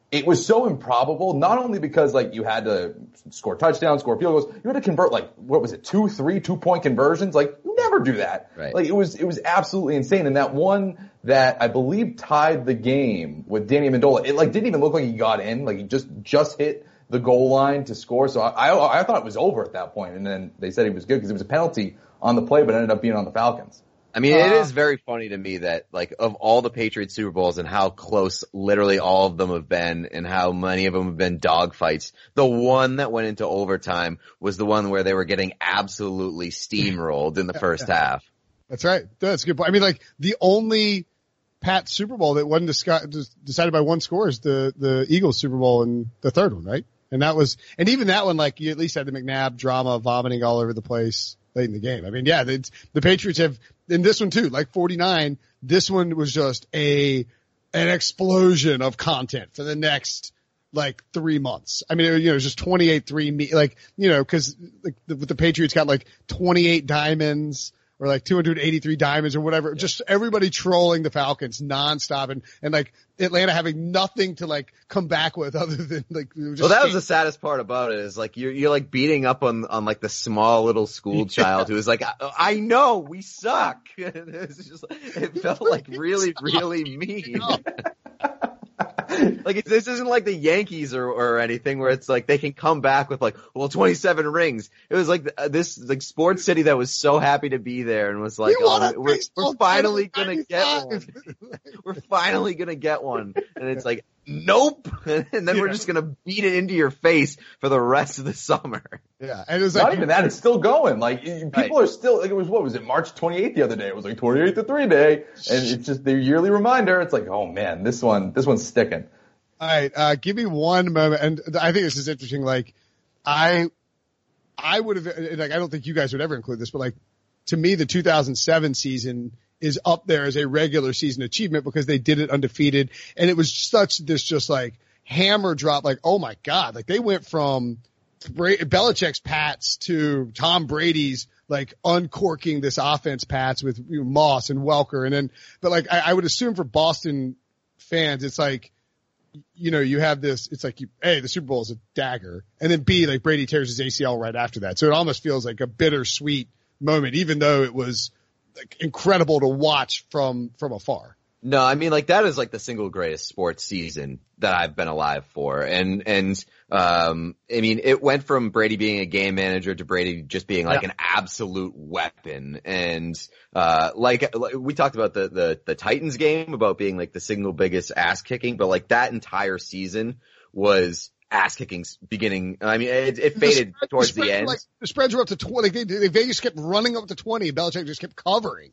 it was so improbable, not only because like you had to score touchdowns, score field goals, you had to convert like, what was it, 2-point conversions? Like, you never do that. Right. Like, it was absolutely insane. And that one that I believe tied the game with Danny Amendola, it like didn't even look like he got in. Like, he just hit the goal line to score. So I thought it was over at that point. And then they said he was good because it was a penalty on the play, but ended up being on the Falcons. I mean, it is very funny to me that, like, of all the Patriots Super Bowls and how close literally all of them have been and how many of them have been dogfights, the one that went into overtime was the one where they were getting absolutely steamrolled in the first half. That's right. That's a good point. I mean, like, the only Pats Super Bowl that wasn't decided by one score is the Eagles Super Bowl and the third one, right? And even that one, like, you at least had the McNabb drama, vomiting all over the place late in the game. I mean, yeah, the Patriots have, in this one too, like 49, this one was just an explosion of content for the next, like, 3 months. I mean, it was just 28-3, like, cause like the Patriots got like 28 diamonds or like 283 diamonds or whatever. Yeah. Just everybody trolling the Falcons nonstop and like Atlanta having nothing to like come back with other than like. Just that was the saddest part about it is like you're like beating up on like the small little school child who is like, I know we suck. It felt like really, really mean. Like this isn't like the Yankees or anything where it's like they can come back with like, well, 27 rings. It was like this like sports city that was so happy to be there and was like, we're finally gonna get one. We're finally gonna get one. And it's like, nope. And then we're just gonna beat it into your face for the rest of the summer. Yeah, and it was like not even that. It's still going. Like people are still like, it was what was it, March 28th the other day? It was like 28th-3 day, and it's just the yearly reminder. It's like, oh man, this one's sticking. All right, give me one moment, and I think this is interesting. Like, I would have, like, I don't think you guys would ever include this, but like, to me, the 2007 season is up there as a regular season achievement because they did it undefeated, and it was such this just like hammer drop. Like, oh my god, like they went from Belichick's Pats to Tom Brady's like uncorking this offense Pats with Moss and Welker, and then, but like I would assume for Boston fans, it's like, you have this, it's like A, the Super Bowl is a dagger, and then B, like Brady tears his ACL right after that. So it almost feels like a bittersweet moment, even though it was like incredible to watch from afar. No, I mean, like, that is like the single greatest sports season that I've been alive for. And I mean, it went from Brady being a game manager to Brady just being like an absolute weapon. And, like we talked about the Titans game about being like the single biggest ass kicking, but like that entire season was ass kicking beginning. I mean, it faded towards the end. Like, the spreads were up to 20. Vegas kept running up to 20 and Belichick just kept covering.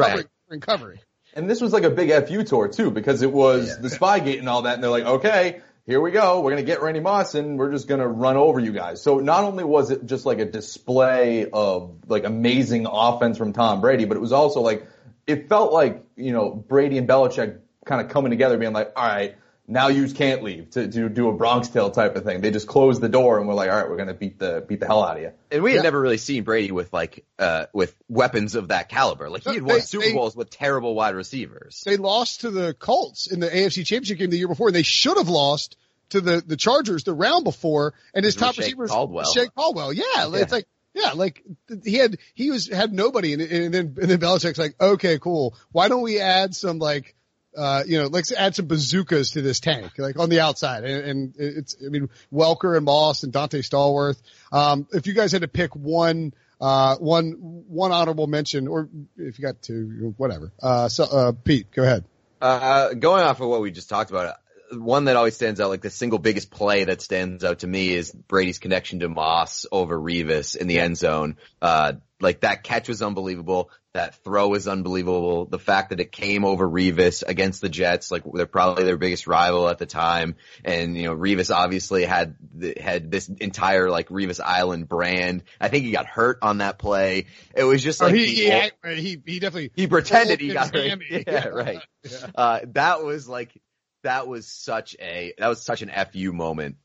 And this was like a big FU tour too, because it was the Spygate and all that, and they're like, okay, here we go. We're going to get Randy Moss and we're just going to run over you guys. So not only was it just like a display of like amazing offense from Tom Brady, but it was also like, it felt like, Brady and Belichick kind of coming together being like, all right, now you can't leave to do a Bronx Tale type of thing. They just closed the door and we're like, all right, we're going to beat the hell out of you. And we had never really seen Brady with like, with weapons of that caliber. Like he had won Super Bowls with terrible wide receivers. They lost to the Colts in the AFC Championship game the year before, and they should have lost to the Chargers the round before, and his top receiver was Shea Caldwell. Yeah. It's like, like he had nobody, and then Belichick's like, okay, cool. Why don't we add some like, let's add some bazookas to this tank, like on the outside. And it's, I mean, Welker and Moss and Dante Stallworth. If you guys had to pick one honorable mention, or if you got two, whatever. Pete, go ahead. Going off of what we just talked about, one that always stands out, like the single biggest play that stands out to me is Brady's connection to Moss over Revis in the end zone. Like that catch was unbelievable. That throw was unbelievable. The fact that it came over Revis against the Jets, like they're probably their biggest rival at the time. And, Revis obviously had this entire like Revis Island brand. I think he got hurt on that play. It was just like, he definitely, he pretended he got hurt. Yeah, right. Yeah. That was such an FU moment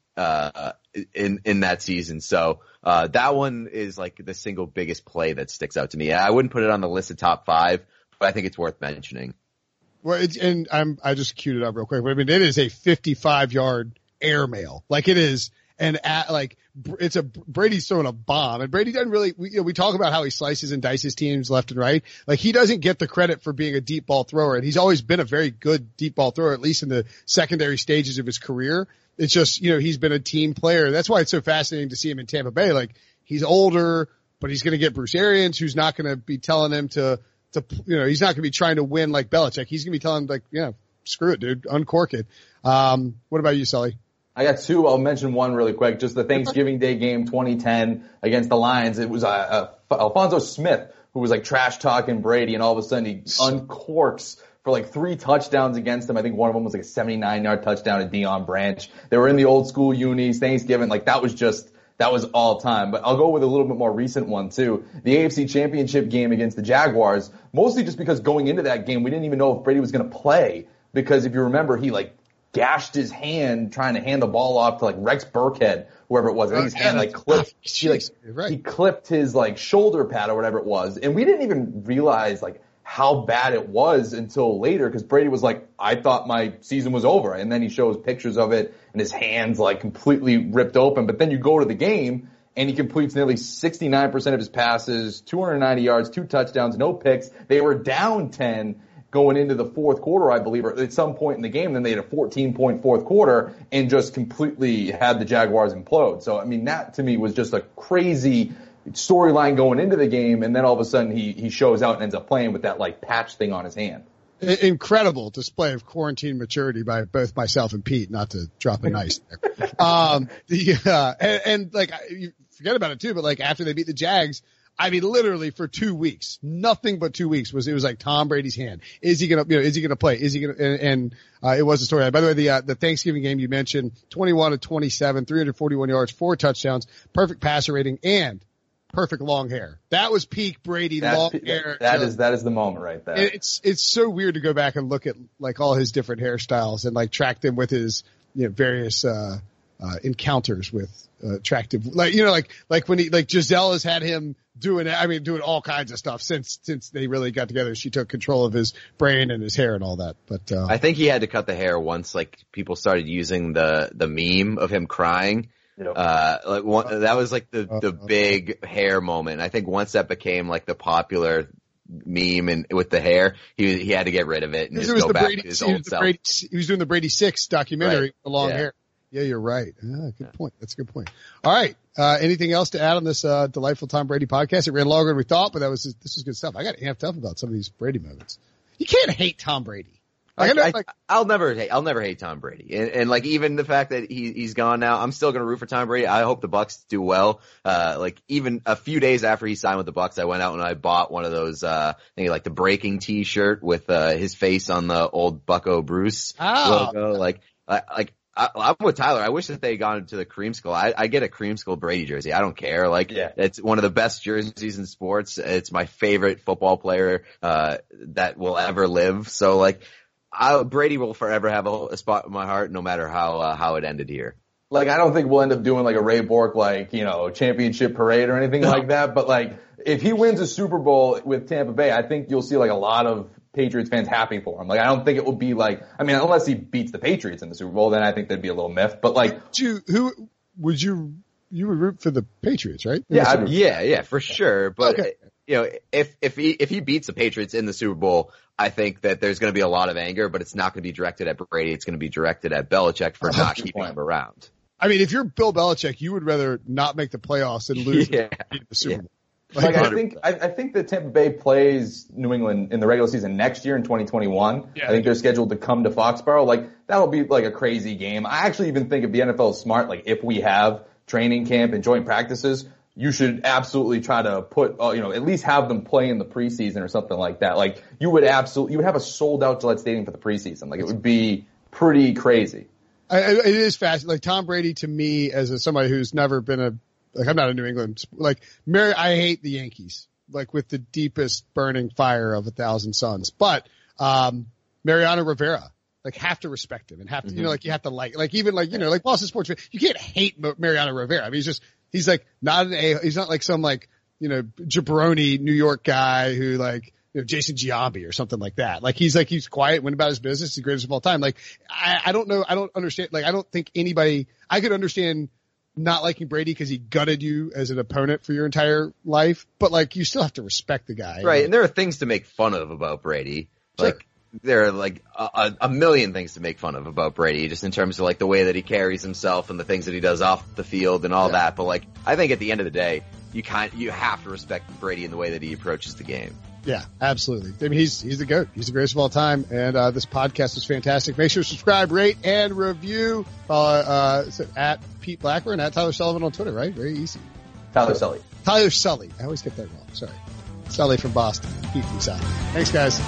in that season. So that one is like the single biggest play that sticks out to me. I wouldn't put it on the list of top 5, but I think it's worth mentioning. Well, I just queued it up real quick. But I mean, it is a 55-yard airmail. Like it is. And Brady's throwing a bomb, and Brady doesn't really, we talk about how he slices and dices teams left and right. Like he doesn't get the credit for being a deep ball thrower, and he's always been a very good deep ball thrower, at least in the secondary stages of his career. It's just, he's been a team player. That's why it's so fascinating to see him in Tampa Bay. Like he's older, but he's going to get Bruce Arians, who's not going to be telling him to, he's not going to be trying to win like Belichick. He's going to be telling him like, screw it, dude, uncork it. What about you, Sully? I got two. I'll mention one really quick. Just the Thanksgiving Day game 2010 against the Lions. It was Alfonso Smith who was like trash talking Brady, and all of a sudden he uncorks for like 3 touchdowns against him. I think one of them was like a 79-yard touchdown to Deion Branch. They were in the old school unis, Thanksgiving. Like that was all time. But I'll go with a little bit more recent one too. The AFC Championship game against the Jaguars, mostly just because going into that game, we didn't even know if Brady was going to play. Because if you remember, he like gashed his hand trying to hand the ball off to like Rex Burkhead, whoever it was. I think his hand like clipped. He clipped his like shoulder pad or whatever it was, and we didn't even realize like how bad it was until later because Brady was like, "I thought my season was over," and then he shows pictures of it and his hands like completely ripped open. But then you go to the game and he completes nearly 69% of his passes, 290 yards, 2 touchdowns, no picks. They were down 10. Going into the fourth quarter, I believe, or at some point in the game, then they had a 14-point fourth quarter and just completely had the Jaguars implode. So, I mean, that to me was just a crazy storyline going into the game, and then all of a sudden he shows out and ends up playing with that like patch thing on his hand. Incredible display of quarantine maturity by both myself and Pete, not to drop a nice there. And like, you forget about it too, but like after they beat the Jags, I mean, literally for 2 weeks, nothing but 2 weeks it was like Tom Brady's hand. Is he gonna play? Is he gonna, and it was a story. By the way, the Thanksgiving game you mentioned, 21-27, 341 yards, 4 touchdowns, perfect passer rating, and perfect long hair. That was peak Brady long hair. That is the moment right there. It's so weird to go back and look at like all his different hairstyles and like track them with his, various, encounters with, attractive, like when he, like Giselle has had him doing all kinds of stuff since they really got together. She took control of his brain and his hair and all that. But, I think he had to cut the hair once, like people started using the meme of him crying. Yep. That was like the big hair moment. I think once that became like the popular meme and with the hair, he had to get rid of it and just go back to his old self. He was doing the Brady 6 documentary, right. The long hair. Yeah, you're right. Good point. That's a good point. All right. Anything else to add on this delightful Tom Brady podcast? It ran longer than we thought, but this was good stuff. I got amped up about some of these Brady moments. You can't hate Tom Brady. I'll never hate Tom Brady. And like even the fact that he's gone now, I'm still going to root for Tom Brady. I hope the Bucs do well. Like even a few days after he signed with the Bucs, I went out and I bought one of those, I think like the Breaking t-shirt with, his face on the old Bucko Bruce logo. I'm with Tyler. I wish that they had gone to the Creamsicle. I get a Creamsicle Brady jersey. I don't care. It's one of the best jerseys in sports. It's my favorite football player, that will ever live. So Brady will forever have a spot in my heart, no matter how it ended here. I don't think we'll end up doing a Ray Bork, championship parade or anything like that. But if he wins a Super Bowl with Tampa Bay, I think you'll see a lot of Patriots fans happy for him. I don't think it will be unless he beats the Patriots in the Super Bowl, then I think there'd be a little miff. But you would root for the Patriots, right? Yeah, for sure. But okay. If he beats the Patriots in the Super Bowl, I think that there's going to be a lot of anger, but it's not going to be directed at Brady. It's going to be directed at Belichick for not keeping him around. I mean, if you're Bill Belichick, you would rather not make the playoffs and lose the Super Bowl. I think that Tampa Bay plays New England in the regular season next year in 2021. Yeah. I think they're scheduled to come to Foxborough. That'll be a crazy game. I actually even think if the NFL is smart, if we have training camp and joint practices, you should absolutely try to put, at least have them play in the preseason or something like that. You would have a sold out Gillette Stadium for the preseason. It would be pretty crazy. It is fast. Tom Brady to me as somebody who's never been I'm not a New England, I hate the Yankees, with the deepest burning fire of 1,000 suns. But, Mariano Rivera, have to respect him and have to, you have to Boston sports, you can't hate Mariano Rivera. I mean, he's not some jabroni New York guy who Jason Giambi or something like that. Like he's quiet, went about his business, he's the greatest of all time. Like I don't know, I don't understand. Like I don't think I could understand not liking Brady because he gutted you as an opponent for your entire life, but like you still have to respect the guy. Right, and there are things to make fun of about Brady. Sure. Like there are like a million things to make fun of about Brady, just in terms of like the way that he carries himself and the things that he does off the field and all that. But like I think at the end of the day, you have to respect Brady in the way that he approaches the game. Yeah, absolutely. I mean, he's the GOAT. He's the greatest of all time. And, this podcast is fantastic. Make sure to subscribe, rate, and review. Follow, at Pete Blackburn, at Tyler Sullivan on Twitter, right? Very easy. Tyler Sully. Tyler Sully. I always get that wrong. Sorry. Sully from Boston. Pete from South. Thanks, guys.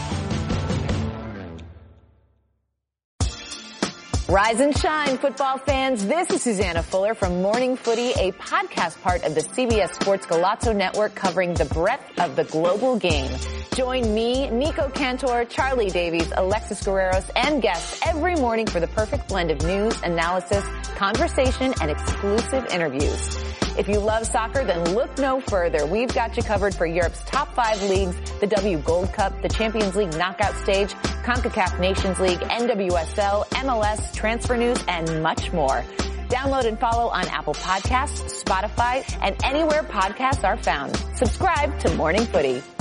Rise and shine, football fans. This is Susanna Fuller from Morning Footy, a podcast part of the CBS Sports Golazo Network covering the breadth of the global game. Join me, Nico Cantor, Charlie Davies, Alexis Guerreros, and guests every morning for the perfect blend of news, analysis, conversation, and exclusive interviews. If you love soccer, then look no further. We've got you covered for Europe's top 5 leagues, the W Gold Cup, the Champions League knockout stage, CONCACAF Nations League, NWSL, MLS, transfer news, and much more. Download and follow on Apple Podcasts, Spotify, and anywhere podcasts are found. Subscribe to Morning Footy.